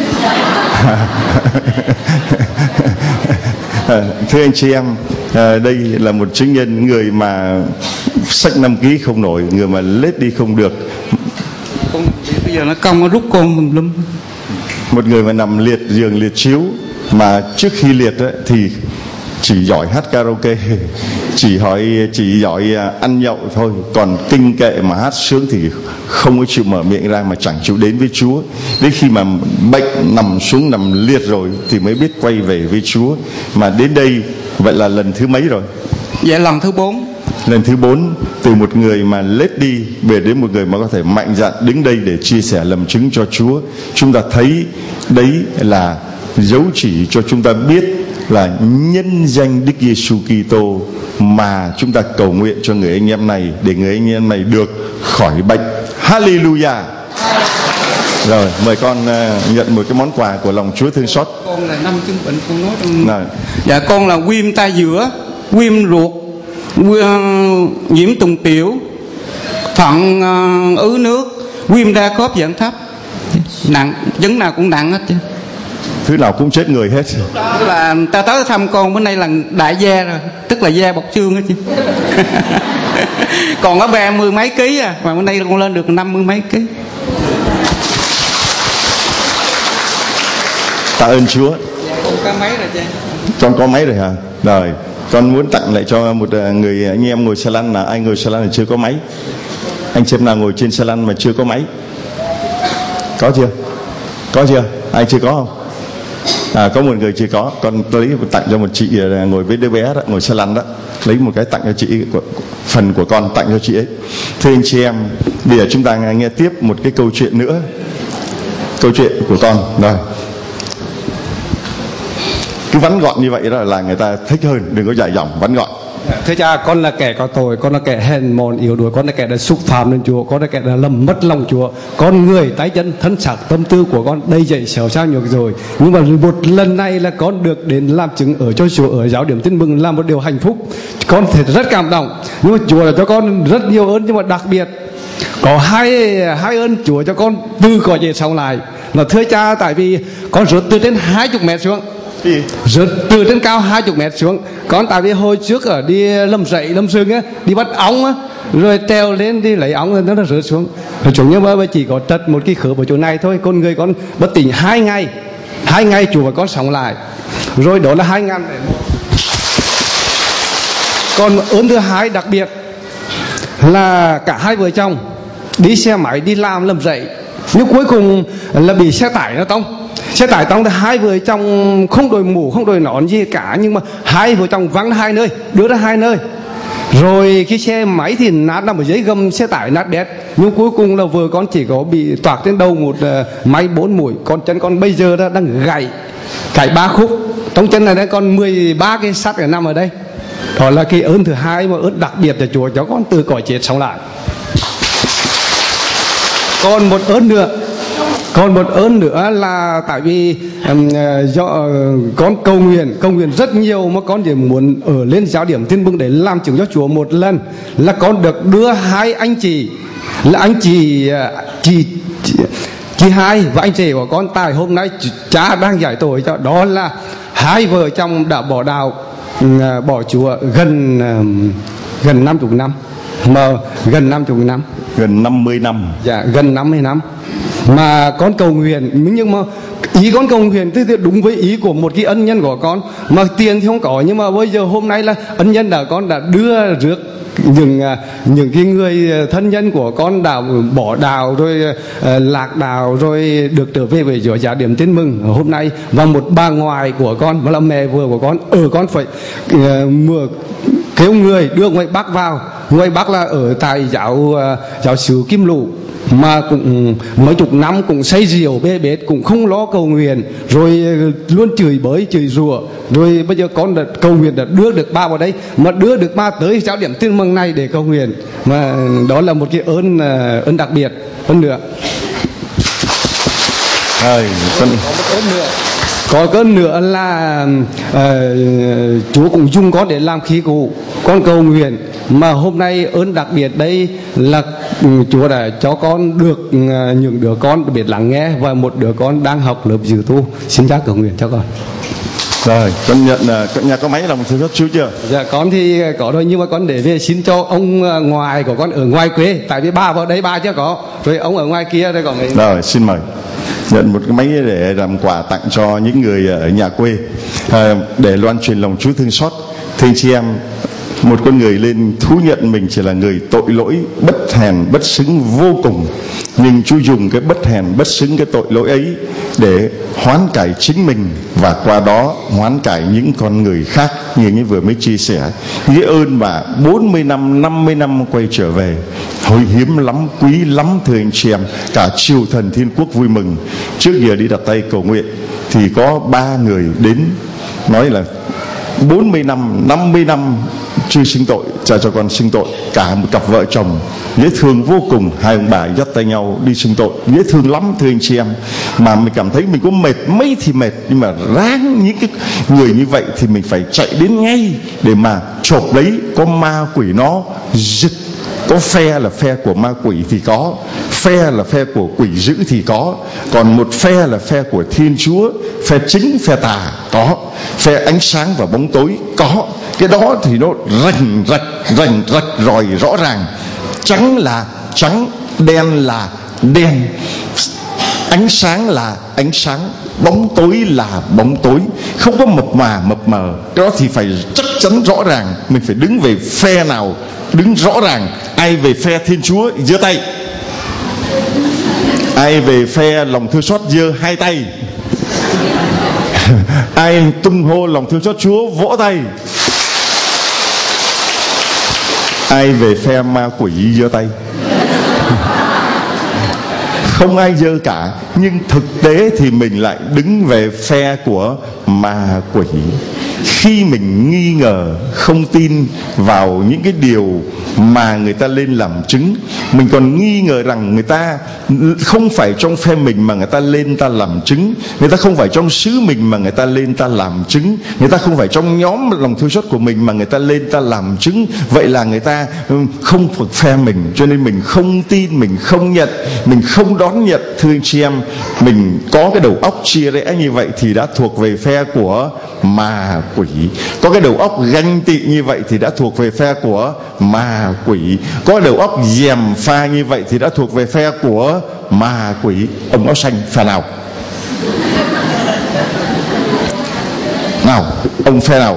À, thưa anh chị em, à, đây là một chứng nhân, người mà xách năm ký không nổi, người mà lết đi không được. Con bây giờ nó cong, nó rút con mùm lum. Một người mà nằm liệt giường liệt chiếu, mà trước khi liệt ấy, thì chỉ giỏi hát karaoke, chỉ hỏi chỉ giỏi ăn nhậu thôi, còn kinh kệ mà hát sướng thì không có chịu mở miệng ra, mà chẳng chịu đến với Chúa. Đến khi mà bệnh nằm xuống nằm liệt rồi thì mới biết quay về với Chúa. Mà đến đây vậy là lần thứ mấy rồi? Dạ lần thứ bốn. Lần thứ bốn. Từ một người mà lết đi về đến một người mà có thể mạnh dạn đứng đây để chia sẻ làm chứng cho Chúa. Chúng ta thấy đấy là dấu chỉ cho chúng ta biết là nhân danh Đức Giêsu Kitô mà chúng ta cầu nguyện cho người anh em này, để người anh em này được khỏi bệnh. Hallelujah. Rồi mời con uh, nhận một cái món quà của lòng Chúa thương xót. Con là năm chứng bệnh con nói trong... Này. Dạ con là viêm tai giữa, viêm ruột, viêm, nhiễm tùng tiểu, thận uh, ứ nước, viêm đa khớp dạng thấp. Nặng, vấn nào cũng nặng hết chứ. Thứ nào cũng chết người hết. Đó là ta tới thăm con bữa nay là đại gia rồi, tức là da bọc xương hết chứ. Còn có ba mươi mấy ký à, mà bữa nay con lên được năm mươi mấy ký. Tạ ơn Chúa. Con có mấy rồi cha? Con có mấy rồi hả? Rồi con muốn tặng lại cho một người anh em ngồi xe lăn, là ai ngồi xe lăn là chưa có máy. Anh xem nào ngồi trên xe lăn mà chưa có máy. Có chưa? Có chưa? Ai chưa có không? À, có một người chưa có. Con lấy tặng cho một chị ngồi với đứa bé đó, ngồi xe lăn đó, lấy một cái tặng cho chị, phần của con tặng cho chị ấy. Thưa anh chị em, bây giờ chúng ta nghe tiếp một cái câu chuyện nữa. câu chuyện của con. Rồi, cứ vắn gọn như vậy đó là người ta thích hơn, đừng có dài dòng, vắn gọn. Thưa cha, con là kẻ có tội, con là kẻ hèn mọn yếu đuối, con là kẻ đã xúc phạm đến Chúa, con là kẻ đã làm mất lòng Chúa. Con người, tay chân, thân xác, tâm tư của con đầy dẫy xéo xa nhược rồi. Nhưng mà một lần này là con được đến làm chứng ở cho Chúa ở giáo điểm Tin Mừng là một điều hạnh phúc. Con thì rất cảm động. Nhưng mà Chúa là cho con rất nhiều ơn, nhưng mà đặc biệt có hai hai ơn Chúa cho con từ cõi chết sống lại. Là thưa cha, tại vì con rớt từ trên hai chục mét xuống. Rớt từ trên cao hai chục mét xuống. Con tại vì hồi trước ở đi lâm rẫy lâm rừng á, đi bắt ong á, rồi treo lên đi lấy ong nó nó rớt xuống. Rồi chúng nhưng mà chỉ có trật một cái khớp ở chỗ này thôi. Con người con bất tỉnh hai ngày, hai ngày Chúa và con sống lại. Rồi đó là hai ngàn. Còn ơn thứ hai đặc biệt là cả hai vợ chồng đi xe máy đi làm lâm rẫy, nhưng cuối cùng là bị xe tải nó tông. Xe tải tông thì hai vợ chồng không đội mũ không đội nón gì cả, nhưng mà hai vợ chồng vắng hai nơi, đưa ra hai nơi. Rồi cái xe máy thì nát nằm ở dưới gầm xe tải nát bét, nhưng cuối cùng là vợ con chỉ có bị toạc trên đầu một uh, máy bốn mũi. Con chân con bây giờ đã đang gãy gãy ba khúc, trong chân này đang còn mười ba cái sắt ở nằm ở đây. Đó là cái ơn thứ hai mà ơn đặc biệt là Chúa cho con từ cõi chết sống lại. Còn một ơn nữa, còn một ơn nữa là tại vì um, do uh, con cầu nguyện cầu nguyện rất nhiều, mà con chỉ muốn ở lên giáo điểm Tin Mừng để làm chứng cho Chúa một lần, là con được đưa hai anh chị, là anh chị uh, chị, chị chị hai và anh chị của con tại hôm nay cha đang giải tội cho. Đó là hai vợ chồng đã bỏ đạo, uh, bỏ Chúa gần uh, gần năm chục năm, mà gần năm chục năm, gần năm mươi năm. Dạ, gần năm mươi năm. Mà con cầu nguyện, nhưng mà ý con cầu nguyện thì đúng với ý của một cái ân nhân của con, mà tiền thì không có, nhưng mà bây giờ hôm nay là ân nhân đã con đã đưa rước những những cái người thân nhân của con đã bỏ đạo rồi uh, lạc đạo rồi được trở về với giáo giáo điểm Tin Mừng hôm nay. Và một bà ngoại của con, mà là mẹ vừa của con, ở con phải uh, mưa kêu người đưa ngoài Bắc vào. Ngoài Bắc là ở tại giáo uh, giáo xứ Kim Lũ, mà cũng mấy chục năm cũng say rượu bê bết, cũng không lo cầu nguyện, rồi luôn chửi bới chửi rủa. Rồi bây giờ con đã cầu nguyện đã đưa được ba vào đây, mà đưa được ba tới giáo điểm Tin Mừng này để cầu nguyện, mà đó là một cái ơn ơn đặc biệt. Ơn nữa rồi, con... có một ơn nữa, có cái nữa là uh, Chúa cũng dùng con để làm khí cụ con cầu nguyện. Mà hôm nay ơn đặc biệt đây là Chúa đã cho con được uh, những đứa con biết lắng nghe, và một đứa con đang học lớp dự tu. Xin cha cầu nguyện cho con. Rồi, con nhận uh, nhà có máy lòng thương xót Chúa chưa? Dạ con thì có rồi, nhưng mà con để về xin cho ông uh, ngoài của con ở ngoài quê, tại vì ba vào đây ba chưa có, rồi ông ở ngoài kia đây có mấy. Rồi, xin mời nhận một cái máy để làm quà tặng cho những người ở nhà quê, à, để loan truyền lòng Chúa thương xót. Thưa anh chị em, một con người lên thú nhận mình chỉ là người tội lỗi, bất hèn bất xứng vô cùng, nhưng Chúa dùng cái bất hèn bất xứng, cái tội lỗi ấy để hoán cải chính mình, và qua đó hoán cải những con người khác, như như vừa mới chia sẻ. Nghĩa ơn mà bốn mươi năm, năm mươi năm quay trở về, hồi hiếm lắm, quý lắm thưa anh chị em. Cả triều thần thiên quốc vui mừng. Trước giờ đi đặt tay cầu nguyện thì có ba người đến nói là bốn mươi năm, năm mươi năm chưa xưng tội, cha cho con xưng tội. Cả một cặp vợ chồng dễ thương vô cùng, hai ông bà dắt tay nhau đi xưng tội, dễ thương lắm thưa anh chị em. Mà mình cảm thấy mình có mệt mấy thì mệt, nhưng mà ráng những cái người như vậy thì mình phải chạy đến ngay để mà chộp lấy. Có ma quỷ nó giật, có phe là phe của ma quỷ thì có, phe là phe của quỷ dữ thì có, còn một phe là phe của Thiên Chúa, phe chính phe tà có, phe ánh sáng và bóng tối có. Cái đó thì nó rành rạch rành rạch rồi rõ ràng. Trắng là trắng, đen là đen, ánh sáng là ánh sáng, bóng tối là bóng tối, không có mập mà mập mờ. Đó thì phải chắc chắn rõ ràng mình phải đứng về phe nào, đứng rõ ràng. Ai về phe Thiên Chúa giơ tay, ai về phe lòng thương xót giơ hai tay, ai tung hô lòng thương xót Chúa vỗ tay, ai về phe ma quỷ giơ tay. không ai dơ cả, nhưng thực tế thì mình lại đứng về phe của ma quỷ. Khi mình nghi ngờ, không tin vào những cái điều mà người ta lên làm chứng, mình còn nghi ngờ rằng người ta không phải trong phe mình mà người ta lên ta làm chứng, người ta không phải trong xứ mình mà người ta lên ta làm chứng, người ta không phải trong nhóm lòng thương xót của mình mà người ta lên ta làm chứng, vậy là người ta không thuộc phe mình, cho nên mình không tin, mình không nhận, mình không đón nhận. Thưa anh chị em, mình có cái đầu óc chia rẽ như vậy thì đã thuộc về phe của ma quỷ. Có cái đầu óc ganh tị như vậy thì đã thuộc về phe của ma quỷ. Có đầu óc gièm pha như vậy thì đã thuộc về phe của ma quỷ. Ông áo xanh phe nào? Nào, ông phe nào?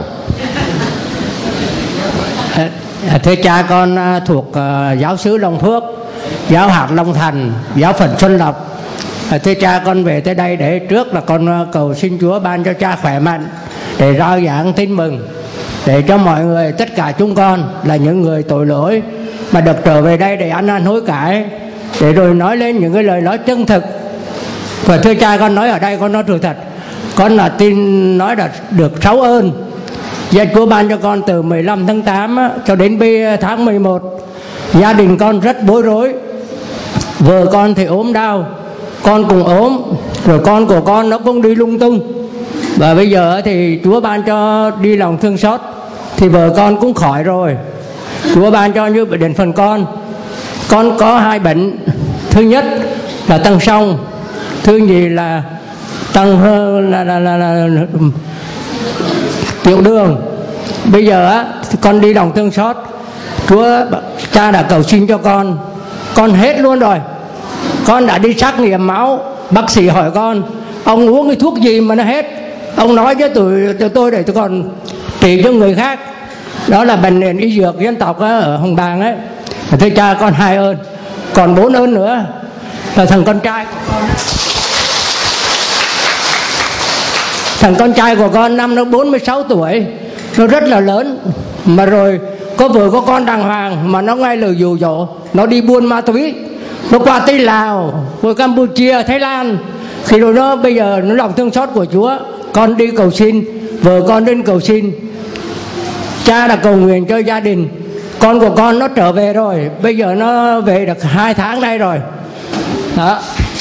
Thưa cha, con thuộc uh, giáo xứ Long Phước, giáo hạt Long Thành, giáo phận Xuân Lộc. Thưa cha, con về tới đây để trước là con cầu xin Chúa ban cho cha khỏe mạnh để rao giảng tin mừng, để cho mọi người, tất cả chúng con là những người tội lỗi mà được trở về đây để ăn năn hối cải, để rồi nói lên những cái lời nói chân thực. Và thưa cha, con nói ở đây, con nói sự thật, con là tin nói là được sáu ơn Gia Chúa ban cho con từ mười lăm tháng tám á, cho đến tháng mười một. Gia đình con rất bối rối, vợ con thì ốm đau, con cũng ốm, rồi con của con nó cũng đi lung tung. Và bây giờ thì Chúa ban cho đi lòng thương xót, thì vợ con cũng khỏi rồi. Chúa ban cho như bệnh phần con. Con có hai bệnh. Thứ nhất là tăng sông, thứ nhì là tăng là, là, là, là, là tiểu đường. Bây giờ á, con đi lòng thương xót, Chúa cha đã cầu xin cho con, con hết luôn rồi. Con đã đi xét nghiệm máu, bác sĩ hỏi con, ông uống cái thuốc gì mà nó hết. Ông nói với tôi, cho tôi để tôi còn trị cho người khác. Đó là bệnh nền y dược dân tộc ở Hồng Bàng ấy. Thưa cha, con hai ơn, còn bốn ơn nữa là thằng con trai của con. Thằng con trai của con năm nó bốn mươi sáu tuổi, nó rất là lớn, mà rồi có vợ có con đàng hoàng mà nó ngay lời dụ dỗ, nó đi buôn ma túy, nó qua tới Lào, qua Campuchia, Thái Lan. Khi rồi nó bây giờ nó lòng thương xót của Chúa, con đi cầu xin, vợ con đến cầu xin, cha đã cầu nguyện cho gia đình. Con của con nó trở về rồi, bây giờ nó về được hai tháng nay rồi đó.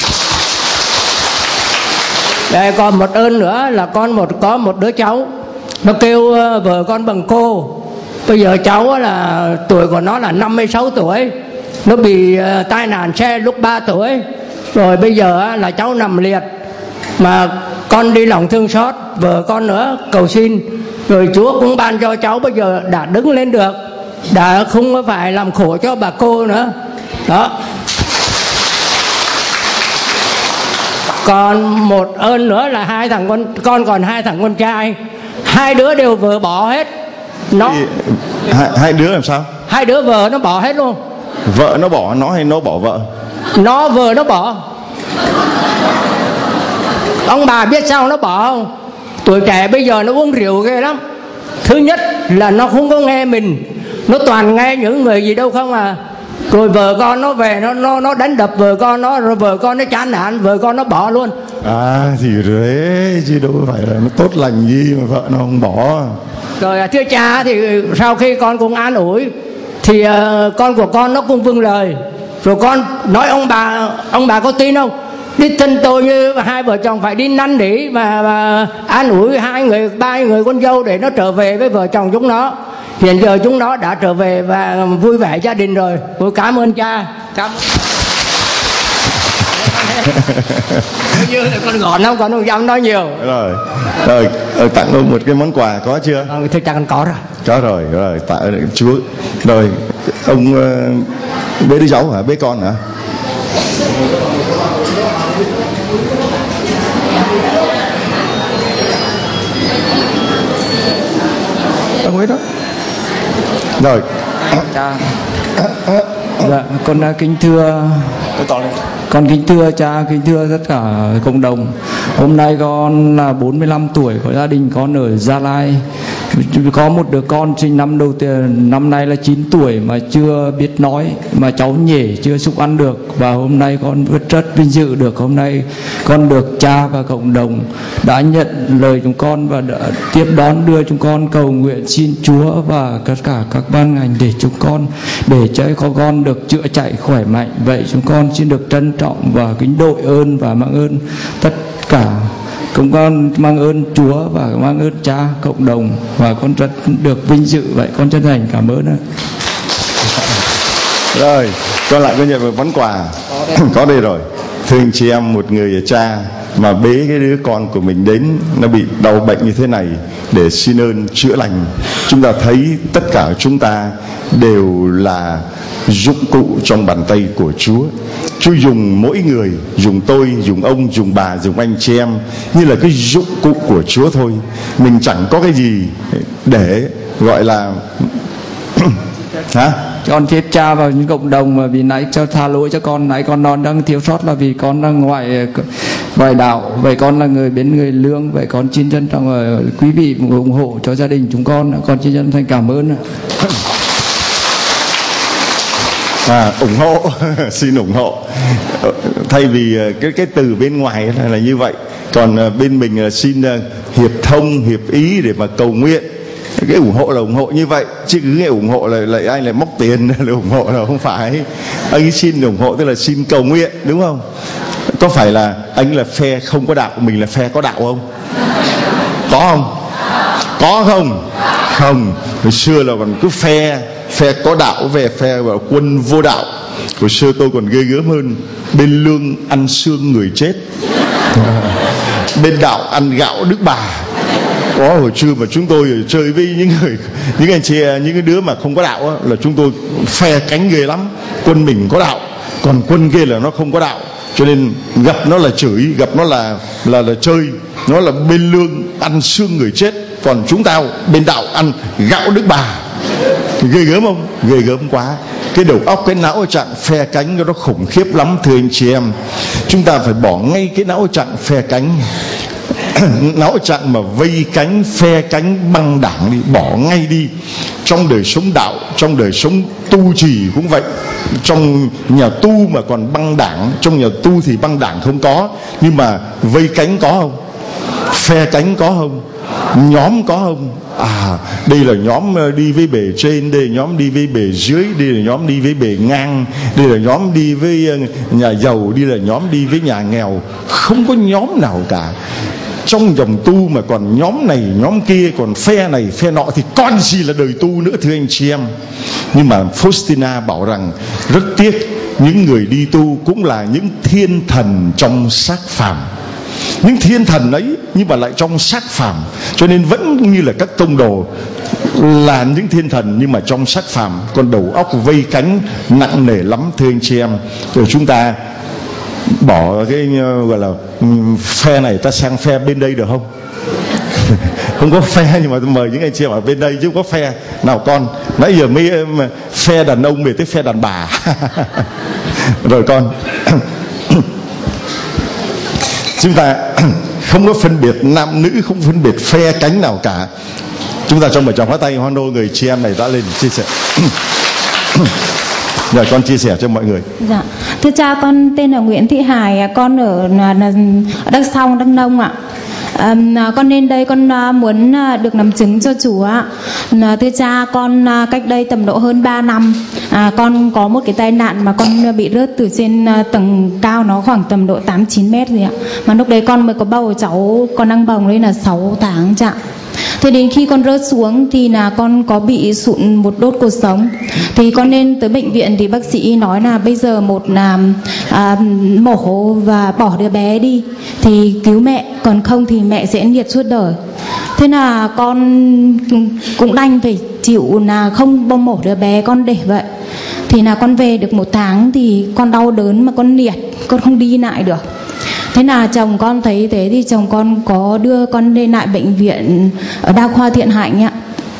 Đây, còn một ơn nữa là con một có một đứa cháu, nó kêu vợ con bằng cô. Bây giờ cháu là tuổi của nó là năm mươi sáu tuổi, nó bị uh, tai nạn xe lúc ba tuổi, rồi bây giờ uh, là cháu nằm liệt. Mà con đi lòng thương xót, vợ con nữa cầu xin, rồi Chúa cũng ban cho cháu bây giờ đã đứng lên được, đã không có phải làm khổ cho bà cô nữa đó. Còn một ơn nữa là hai thằng con con còn hai thằng con trai, hai đứa đều vợ bỏ hết. Nó hai, hai đứa làm sao? Hai đứa vợ nó bỏ hết luôn. Vợ nó bỏ nó hay nó bỏ vợ? Nó vợ nó bỏ. Ông bà biết sao nó bỏ không? Tuổi trẻ bây giờ nó uống rượu ghê lắm. Thứ nhất là nó không có nghe mình, nó toàn nghe những người gì đâu không à. Rồi vợ con nó về nó nó nó đánh đập vợ con nó, rồi vợ con nó chán nản, vợ con nó bỏ luôn. À thì thế chứ đâu phải là nó tốt lành gì mà vợ nó không bỏ. Rồi thưa cha, thì sau khi con cũng an ủi thì uh, con của con nó cũng vâng lời. Rồi con nói ông bà ông bà có tin không? Đích thân tôi như hai vợ chồng phải đi năn nỉ và, và an ủi hai người ba người con dâu để nó trở về với vợ chồng chúng nó. Hiện giờ chúng nó đã trở về và vui vẻ gia đình rồi. Tôi cảm ơn cha. Cảm ơn. Như là con gọn không, con không dám nói nhiều. Rồi, rồi tặng ông một cái món quà có chưa? À, thưa cha, con có rồi. Có rồi, rồi tạ Chúa. Rồi ông uh, bế đứa cháu hả, bế con hả? Ông ấy đó. Rồi. Cha. Dạ, con kính thưa con kính thưa cha, kính thưa tất cả cộng đồng. Hôm nay con là bốn mươi lăm tuổi, có gia đình con ở Gia Lai. có một đứa con sinh năm đầu tiên, năm nay là chín tuổi mà chưa biết nói, mà cháu nhể chưa xúc ăn được, và hôm nay con rất rất vinh dự được hôm nay con được cha và cộng đồng đã nhận lời chúng con và đã tiếp đón đưa chúng con cầu nguyện xin Chúa và tất cả các ban ngành để chúng con để cho con con được chữa chạy khỏe mạnh. Vậy chúng con xin được trân trọng và kính đội ơn và mang ơn tất cả. Chúng con mang ơn Chúa và mang ơn cha, cộng đồng, và con rất được vinh dự. Vậy con chân thành cảm ơn. Rồi, con lại có nhận một món quà. Có đây rồi. Thưa anh chị em, một người cha mà bế cái đứa con của mình đến, nó bị đau bệnh như thế này để xin ơn chữa lành. Chúng ta thấy tất cả chúng ta đều là dụng cụ trong bàn tay của Chúa. Chúa dùng mỗi người, dùng tôi, dùng ông, dùng bà, dùng anh chị em như là cái dụng cụ của Chúa thôi. Mình chẳng có cái gì để gọi là hả? Con chết cha vào những cộng đồng mà vì nãy cho tha lỗi cho con, nãy con non đang thiếu sót là vì con đang ngoại ngoại đạo. Vậy con là người bên người lương. Vậy con xin trân trọng quý vị ủng hộ cho gia đình chúng con. Con xin chân thành cảm ơn. À, ủng hộ xin ủng hộ. Thay vì cái cái từ bên ngoài là, là như vậy, còn bên mình là xin hiệp thông, hiệp ý để mà cầu nguyện. Cái ủng hộ là ủng hộ như vậy, chứ cứ nghe ủng hộ là lại ai lại móc tiền là ủng hộ là không phải. Anh ấy xin ủng hộ tức là xin cầu nguyện, đúng không? Có phải là anh là phe không có đạo, mình là phe có đạo không? Có không? Có không? Không. Hồi xưa là còn cứ phe phe có đạo về phe vào quân vô đạo. Hồi xưa tôi còn ghê gớm hơn, bên lương ăn xương người chết, bên đạo ăn gạo Đức Bà. Có hồi trưa mà chúng tôi chơi với những người, những anh chị, những cái đứa mà không có đạo á, là chúng tôi phe cánh ghê lắm. Quân mình có đạo, còn quân kia là nó không có đạo, cho nên gặp nó là chửi, gặp nó là là là chơi. Nó là bên lương ăn xương người chết, còn chúng tao bên đạo ăn gạo Đức Bà. Ghê gớm không? Ghê gớm quá. Cái đầu óc, cái não trạng phe cánh nó khủng khiếp lắm thưa anh chị em. Chúng ta phải bỏ ngay cái não trạng phe cánh. Não trạng mà vây cánh, phe cánh, băng đảng đi, bỏ ngay đi. Trong đời sống đạo, trong đời sống tu trì cũng vậy. Trong nhà tu mà còn băng đảng, trong nhà tu thì băng đảng không có, nhưng mà vây cánh có không? Phe cánh có không? Nhóm có không? À, đây là nhóm đi với bề trên, đây là nhóm đi với bề dưới, đây là nhóm đi với bề ngang, đây là nhóm đi với nhà giàu, đây là nhóm đi với nhà nghèo. Không có nhóm nào cả. Trong dòng tu mà còn nhóm này nhóm kia, còn phe này phe nọ thì còn gì là đời tu nữa thưa anh chị em. Nhưng mà Faustina bảo rằng rất tiếc, những người đi tu cũng là những thiên thần trong xác phàm. Những thiên thần ấy nhưng mà lại trong xác phàm, cho nên vẫn như là các tông đồ là những thiên thần nhưng mà trong xác phàm, còn đầu óc vây cánh nặng nề lắm thưa anh chị em. Rồi chúng ta bỏ cái gọi là phe này ta sang phe bên đây được không? Không có phe, nhưng mà tôi mời những anh chị em ở bên đây chứ không có phe nào con. Nãy giờ mới phe đàn ông về tới phe đàn bà. Rồi con chúng ta không có phân biệt nam nữ, không phân biệt phe cánh nào cả. Chúng ta trong bài tràng phá tay hoan hô người chị em này đã lên chia sẻ. Rồi con chia sẻ cho mọi người. Dạ, thưa cha, con tên là Nguyễn Thị Hải, con ở Đắk Song, Đắk Nông ạ. À, con lên đây con muốn được làm chứng cho Chúa ạ. Thưa cha, con cách đây tầm độ hơn ba năm, à, con có một cái tai nạn mà con bị rớt từ trên tầng cao, nó khoảng tầm độ tám chín mét gì ạ. Mà lúc đấy con mới có bầu cháu, con đang bồng đấy là sáu tháng cha. Thế đến khi con rớt xuống thì là con có bị sụn một đốt cột sống. Thì con lên tới bệnh viện thì bác sĩ nói là bây giờ một là à, mổ và bỏ đứa bé đi thì cứu mẹ, còn không thì mẹ sẽ liệt suốt đời. Thế là con cũng đành phải chịu là không bông mổ đứa bé, con để vậy. Thì là con về được một tháng thì con đau đớn mà con liệt, con không đi lại được. Thế là chồng con thấy thế thì chồng con có đưa con lên lại bệnh viện ở Đa khoa Thiện Hạnh ạ.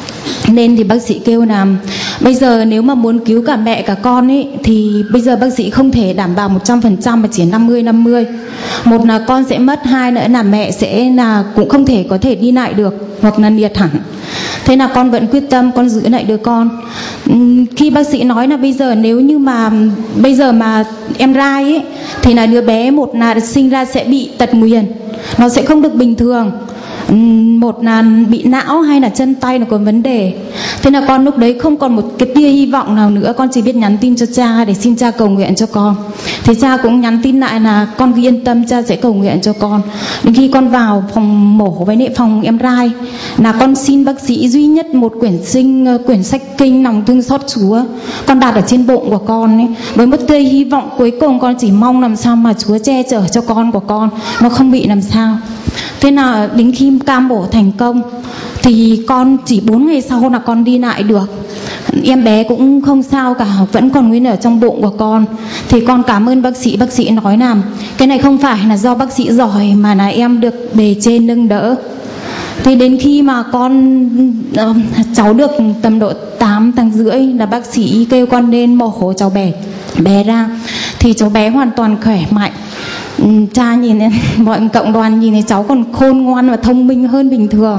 Nên thì bác sĩ kêu là bây giờ nếu mà muốn cứu cả mẹ cả con ấy thì bây giờ bác sĩ không thể đảm bảo một trăm phần trăm mà chỉ năm mươi năm mươi. Một là con sẽ mất, hai nữa là mẹ sẽ là cũng không thể có thể đi lại được hoặc là liệt hẳn. Thế là con vẫn quyết tâm con giữ lại đứa con. Khi bác sĩ nói là bây giờ nếu như mà bây giờ mà em rai ấy thì là đứa bé một là sinh ra sẽ bị tật nguyền, nó sẽ không được bình thường, một là bị não hay là chân tay nó có vấn đề. Thế là con lúc đấy không còn một cái tia hy vọng nào nữa, con chỉ biết nhắn tin cho cha để xin cha cầu nguyện cho con. Thì cha cũng nhắn tin lại là con cứ yên tâm, cha sẽ cầu nguyện cho con. Đến khi con vào phòng mổ với lại phòng em rai là con xin bác sĩ duy nhất một quyển sinh quyển sách kinh lòng thương xót Chúa, con đặt ở trên bụng của con ấy, với một tia hy vọng cuối cùng con chỉ mong làm sao mà Chúa che chở cho con của con nó không bị làm sao. Thế là đến khi ca mổ thành công thì con chỉ bốn ngày sau là con đi lại được. Em bé cũng không sao cả, vẫn còn nguyên ở trong bụng của con. Thì con cảm ơn bác sĩ, bác sĩ nói là cái này không phải là do bác sĩ giỏi mà là em được bề trên nâng đỡ. Thì đến khi mà con uh, cháu được tầm độ tám tháng rưỡi là bác sĩ kêu con nên mổ cháu bé bé ra thì cháu bé hoàn toàn khỏe mạnh. Cha nhìn mọi cộng đoàn nhìn thấy cháu còn khôn ngoan và thông minh hơn bình thường.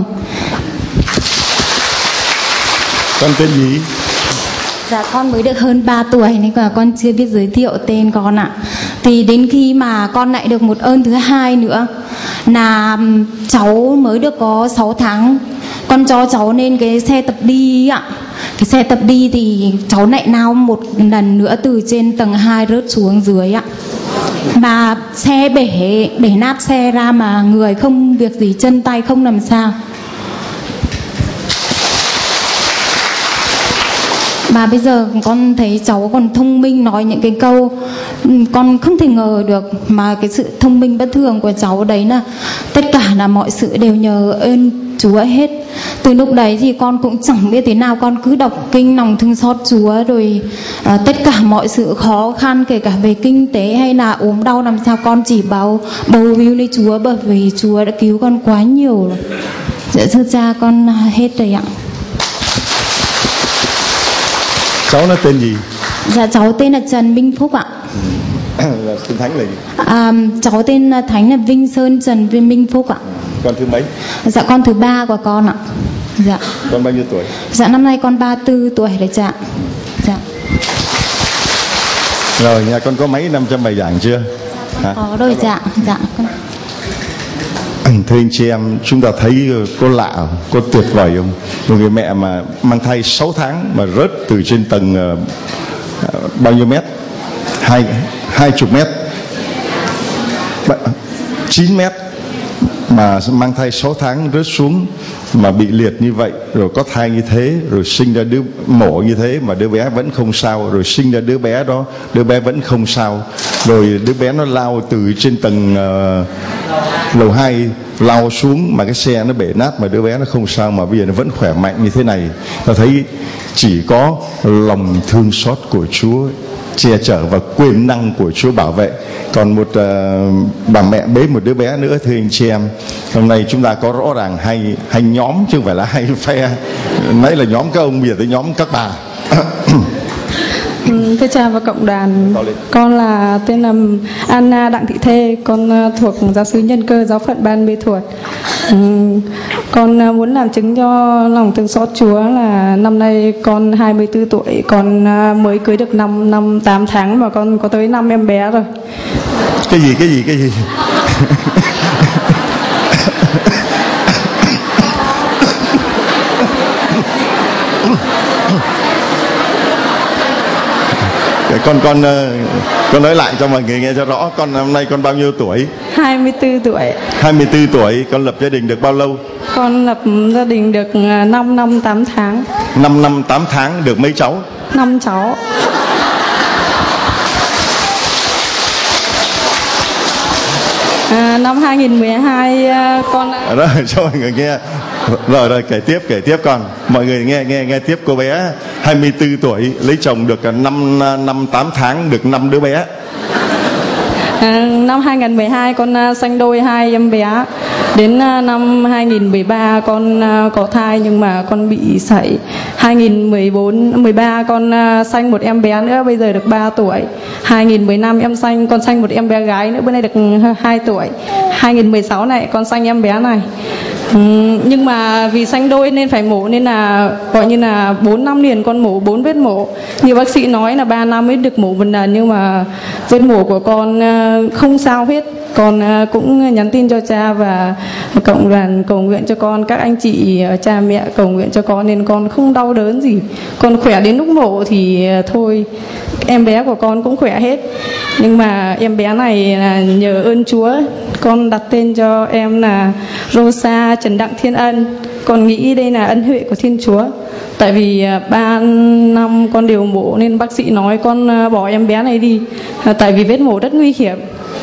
Con tên gì? Dạ con mới được hơn ba tuổi nên là con chưa biết giới thiệu tên con ạ. Thì đến khi mà con lại được một ơn thứ hai nữa là cháu mới được có sáu tháng, con cho cháu lên cái xe tập đi ạ. Cái xe tập đi thì cháu lại nào một lần nữa từ trên tầng hai rớt xuống dưới ạ. Mà xe bể, bể nát xe ra mà người không việc gì, chân tay không làm sao. Mà bây giờ con thấy cháu còn thông minh, nói những cái câu con không thể ngờ được. Mà cái sự thông minh bất thường của cháu đấy là tất cả là mọi sự đều nhờ ơn Chúa hết. Từ lúc đấy thì con cũng chẳng biết thế nào, con cứ đọc kinh lòng thương xót Chúa. Rồi à, tất cả mọi sự khó khăn kể cả về kinh tế hay là ốm đau làm sao con chỉ báo bầu víu lấy Chúa, bởi vì Chúa đã cứu con quá nhiều rồi. Dạ thưa cha con hết rồi ạ. Cháu nó tên gì? Dạ cháu tên là Trần Minh Phúc ạ. Là tên thánh là gì? À, cháu tên là thánh là Vinh Sơn Trần Viên Minh Phúc ạ. Con thứ mấy? Dạ con thứ ba của con ạ. Dạ. Con bao nhiêu tuổi? Dạ năm nay con ba mươi tư tuổi đấy cha. Dạ. Rồi nhà con có mấy năm trăm bài giảng chưa? Hả? Có rồi dạ. Dạ con. Thưa anh chị em, chúng ta thấy có lạ không? Có tuyệt vời không? Một người mẹ mà mang thai sáu tháng mà rớt từ trên tầng uh, bao nhiêu mét? Hai, hai chục mét, chín mét, mà mang thai sáu tháng rớt xuống mà bị liệt như vậy, rồi có thai như thế, rồi sinh ra đứa mổ như thế mà đứa bé vẫn không sao, rồi sinh ra đứa bé đó, đứa bé vẫn không sao, rồi đứa bé nó lao từ trên tầng uh, lầu hai lao xuống mà cái xe nó bể nát mà đứa bé nó không sao, mà bây giờ nó vẫn khỏe mạnh như thế này. Ta thấy chỉ có lòng thương xót của Chúa che chở và quyền năng của Chúa bảo vệ. Còn một uh, bà mẹ bế một đứa bé nữa, thưa anh chị em, hôm nay chúng ta có rõ ràng hai hai nhóm chứ không phải là hai phe. Nãy là nhóm các ông, bây giờ tới nhóm các bà. Thưa cha và cộng đoàn, con là tên là Anna Đặng Thị Thê, con thuộc giáo xứ Nhân Cơ, giáo phận Ban Mê Thuột. Con muốn làm chứng cho lòng thương xót Chúa là năm nay con hai mươi tư tuổi, con mới cưới được năm năm tám tháng mà con có tới năm em bé rồi. Cái gì cái gì cái gì? Con con con nói lại cho mọi người nghe cho rõ. Con năm nay con bao nhiêu tuổi? hai mươi tư tuổi. hai mươi tư tuổi. Con lập gia đình được bao lâu? Con lập gia đình được năm năm tám tháng. năm năm tám tháng. Được mấy cháu? năm cháu. À, năm hai nghìn mười hai con rồi cho mọi người nghe. Rồi rồi kể tiếp kể tiếp con. Mọi người nghe nghe nghe tiếp. Cô bé hai mươi tư tuổi lấy chồng được năm năm tám tháng, được năm đứa bé. À, năm hai nghìn mười hai con sanh đôi hai em bé. Đến năm hai nghìn mười ba con có thai nhưng mà con bị sảy. hai nghìn mười bốn mười ba con uh, sanh một em bé nữa, bây giờ được ba tuổi. hai nghìn mười lăm em sanh con sanh một em bé gái nữa, bữa nay được hai tuổi. hai nghìn mười sáu này con sanh em bé này. Uhm, nhưng mà vì sanh đôi nên phải mổ, nên là gọi như là bốn năm liền con mổ bốn vết mổ. Như bác sĩ nói là ba năm mới được mổ một lần, nhưng mà vết mổ của con uh, không sao hết. Con uh, cũng nhắn tin cho cha và cộng đoàn cầu nguyện cho con, các anh chị uh, cha mẹ cầu nguyện cho con, nên con không đau đớn gì. Con khỏe đến lúc mổ thì uh, thôi, em bé của con cũng khỏe hết. Nhưng mà em bé này là nhờ ơn Chúa, con đặt tên cho em là Rosa Trần Đặng Thiên Ân. Con nghĩ đây là ân huệ của Thiên Chúa. Tại vì ba năm con đều mổ nên bác sĩ nói con bỏ em bé này đi. Tại vì vết mổ rất nguy hiểm.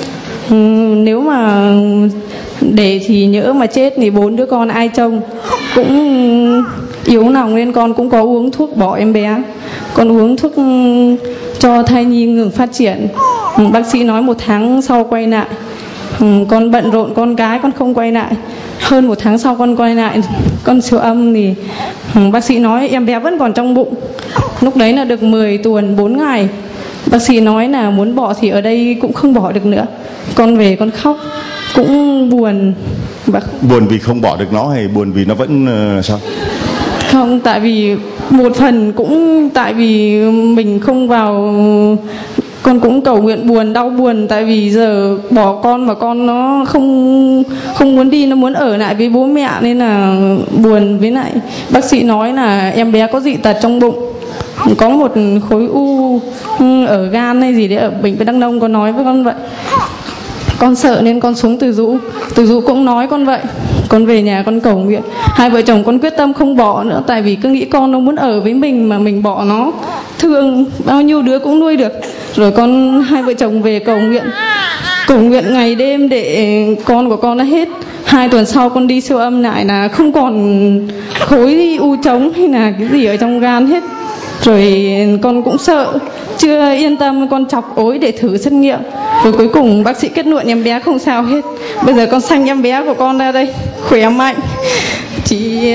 Nếu mà để thì nhỡ mà chết thì bốn đứa con ai trông. Cũng yếu lòng nên con cũng có uống thuốc bỏ em bé. Con uống thuốc cho thai nhi ngừng phát triển. Bác sĩ nói một tháng sau quay lại. Con bận rộn con gái con không quay lại. Hơn một tháng sau con quay lại, con siêu âm thì bác sĩ nói em bé vẫn còn trong bụng. Lúc đấy là được mười tuần bốn ngày. Bác sĩ nói là muốn bỏ thì ở đây cũng không bỏ được nữa. Con về con khóc, cũng buồn. Buồn vì không bỏ được nó hay buồn vì nó vẫn uh, sao? Không, tại vì một phần cũng tại vì mình không vào. Con cũng cầu nguyện buồn, đau buồn. Tại vì giờ bỏ con mà con nó không không muốn đi, nó muốn ở lại với bố mẹ, nên là buồn. Với lại bác sĩ nói là em bé có dị tật trong bụng, có một khối u ở gan hay gì đấy ở bệnh viện Đắk Nông. Con nói với con vậy. Con sợ nên con xuống Từ Dũ. Từ Dũ cũng nói con vậy. Con về nhà con cầu nguyện. Hai vợ chồng con quyết tâm không bỏ nữa. Tại vì cứ nghĩ con nó muốn ở với mình mà mình bỏ nó, thương bao nhiêu đứa cũng nuôi được. Rồi con hai vợ chồng về cầu nguyện, cầu nguyện ngày đêm để con của con đã hết. Hai tuần sau con đi siêu âm lại là không còn khối u trống hay là cái gì ở trong gan hết. Rồi con cũng sợ, chưa yên tâm, con chọc ối để thử xét nghiệm. Rồi cuối cùng bác sĩ kết luận em bé không sao hết. Bây giờ con sanh em bé của con ra đây, khỏe mạnh. Chị...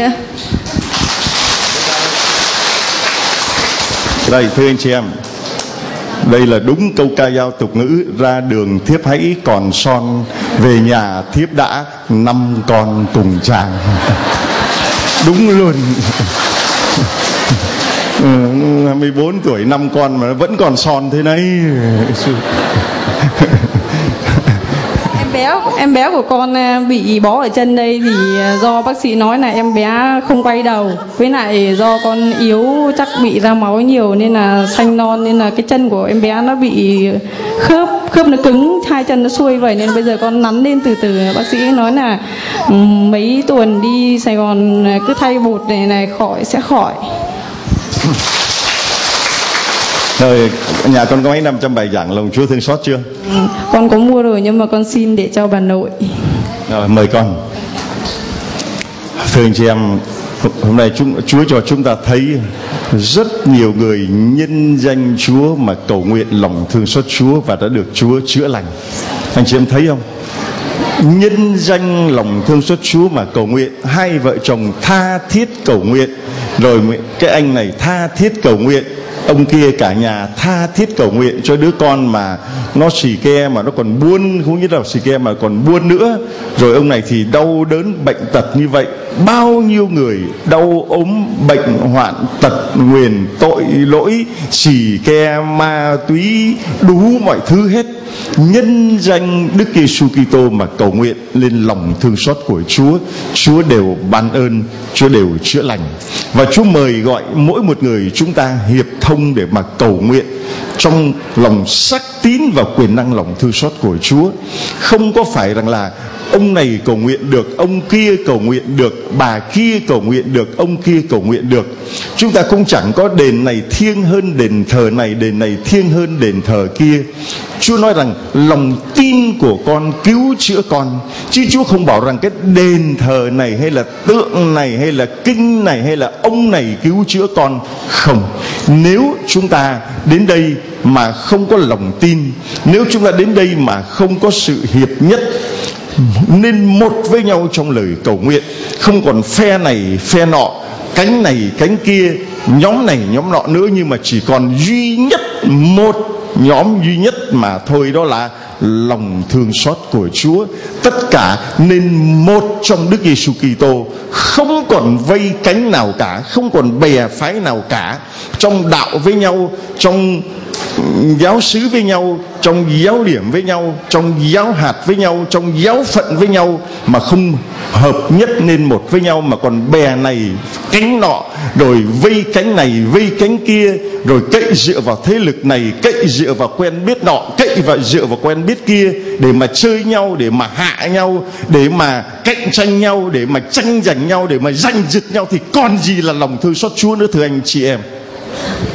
Đây thưa anh chị em, đây là đúng câu ca dao tục ngữ: ra đường thiếp hãy còn son, về nhà thiếp đã năm con cùng chàng. Đúng luôn. hai mươi bốn tuổi năm con mà vẫn còn son thế này. Em bé em bé của con bị bó ở chân đây thì do bác sĩ nói là em bé không quay đầu, với lại do con yếu chắc bị ra máu nhiều nên là sanh non, nên là cái chân của em bé nó bị khớp khớp nó cứng, hai chân nó xuôi vậy, nên bây giờ con nắn lên từ từ. Bác sĩ nói là mấy tuần đi Sài Gòn cứ thay bột này này khỏi sẽ khỏi. Rồi nhà con có mấy năm trong bài giảng lòng Chúa thương xót chưa? Ừ, con có mua rồi nhưng mà con xin để cho bà nội. Rồi mời con. Thưa anh chị em, hôm nay chúng, Chúa cho chúng ta thấy rất nhiều người nhân danh Chúa mà cầu nguyện lòng thương xót Chúa và đã được Chúa chữa lành. Anh chị em thấy không? Nhân danh lòng thương xót Chúa mà cầu nguyện. Hai vợ chồng tha thiết cầu nguyện. Rồi cái anh này tha thiết cầu nguyện, ông kia cả nhà tha thiết cầu nguyện cho đứa con mà nó xì ke mà nó còn buôn, không biết là xì ke mà còn buôn nữa. Rồi ông này thì đau đớn bệnh tật như vậy. Bao nhiêu người đau ốm bệnh hoạn tật nguyền tội lỗi xì ke ma túy đủ mọi thứ hết. Nhân danh Đức Giêsu Kitô mà cầu nguyện lên lòng thương xót của Chúa, Chúa đều ban ơn, Chúa đều chữa lành. Và Chúa mời gọi mỗi một người chúng ta hiệp thông để mà cầu nguyện trong lòng xác tín vào quyền năng lòng thương xót của Chúa. Không có phải rằng là ông này cầu nguyện được, ông kia cầu nguyện được, bà kia cầu nguyện được, ông kia cầu nguyện được. Chúng ta cũng chẳng có đền này thiêng hơn đền thờ này, đền này thiêng hơn đền thờ kia. Chúa nói rằng lòng tin của con cứu chữa con, chứ Chúa không bảo rằng cái đền thờ này hay là tượng này hay là kinh này hay là ông này cứu chữa con. Không. Nếu chúng ta đến đây mà không có lòng tin, nếu chúng ta đến đây mà không có sự hiệp nhất, nên một với nhau trong lời cầu nguyện, không còn phe này phe nọ, cánh này cánh kia, nhóm này nhóm nọ nữa, nhưng mà chỉ còn duy nhất một nhóm duy nhất mà thôi, đó là lòng thương xót của Chúa. Tất cả nên một trong Đức Giêsu Kitô, không còn vây cánh nào cả, không còn bè phái nào cả, trong đạo với nhau, trong giáo xứ với nhau, trong giáo điểm với nhau, trong giáo hạt với nhau, trong giáo phận với nhau, mà không hợp nhất nên một với nhau, mà còn bè này cánh nọ, rồi vây cánh này vây cánh kia, rồi cậy dựa vào thế lực này, cậy dựa vào quen biết nọ, cậy vào dựa vào quen biết kia, để mà chơi nhau, để mà hạ nhau, để mà cạnh tranh nhau, để mà tranh giành nhau, để mà giành giật nhau, thì còn gì là lòng thương xót Chúa nữa, thưa anh chị em.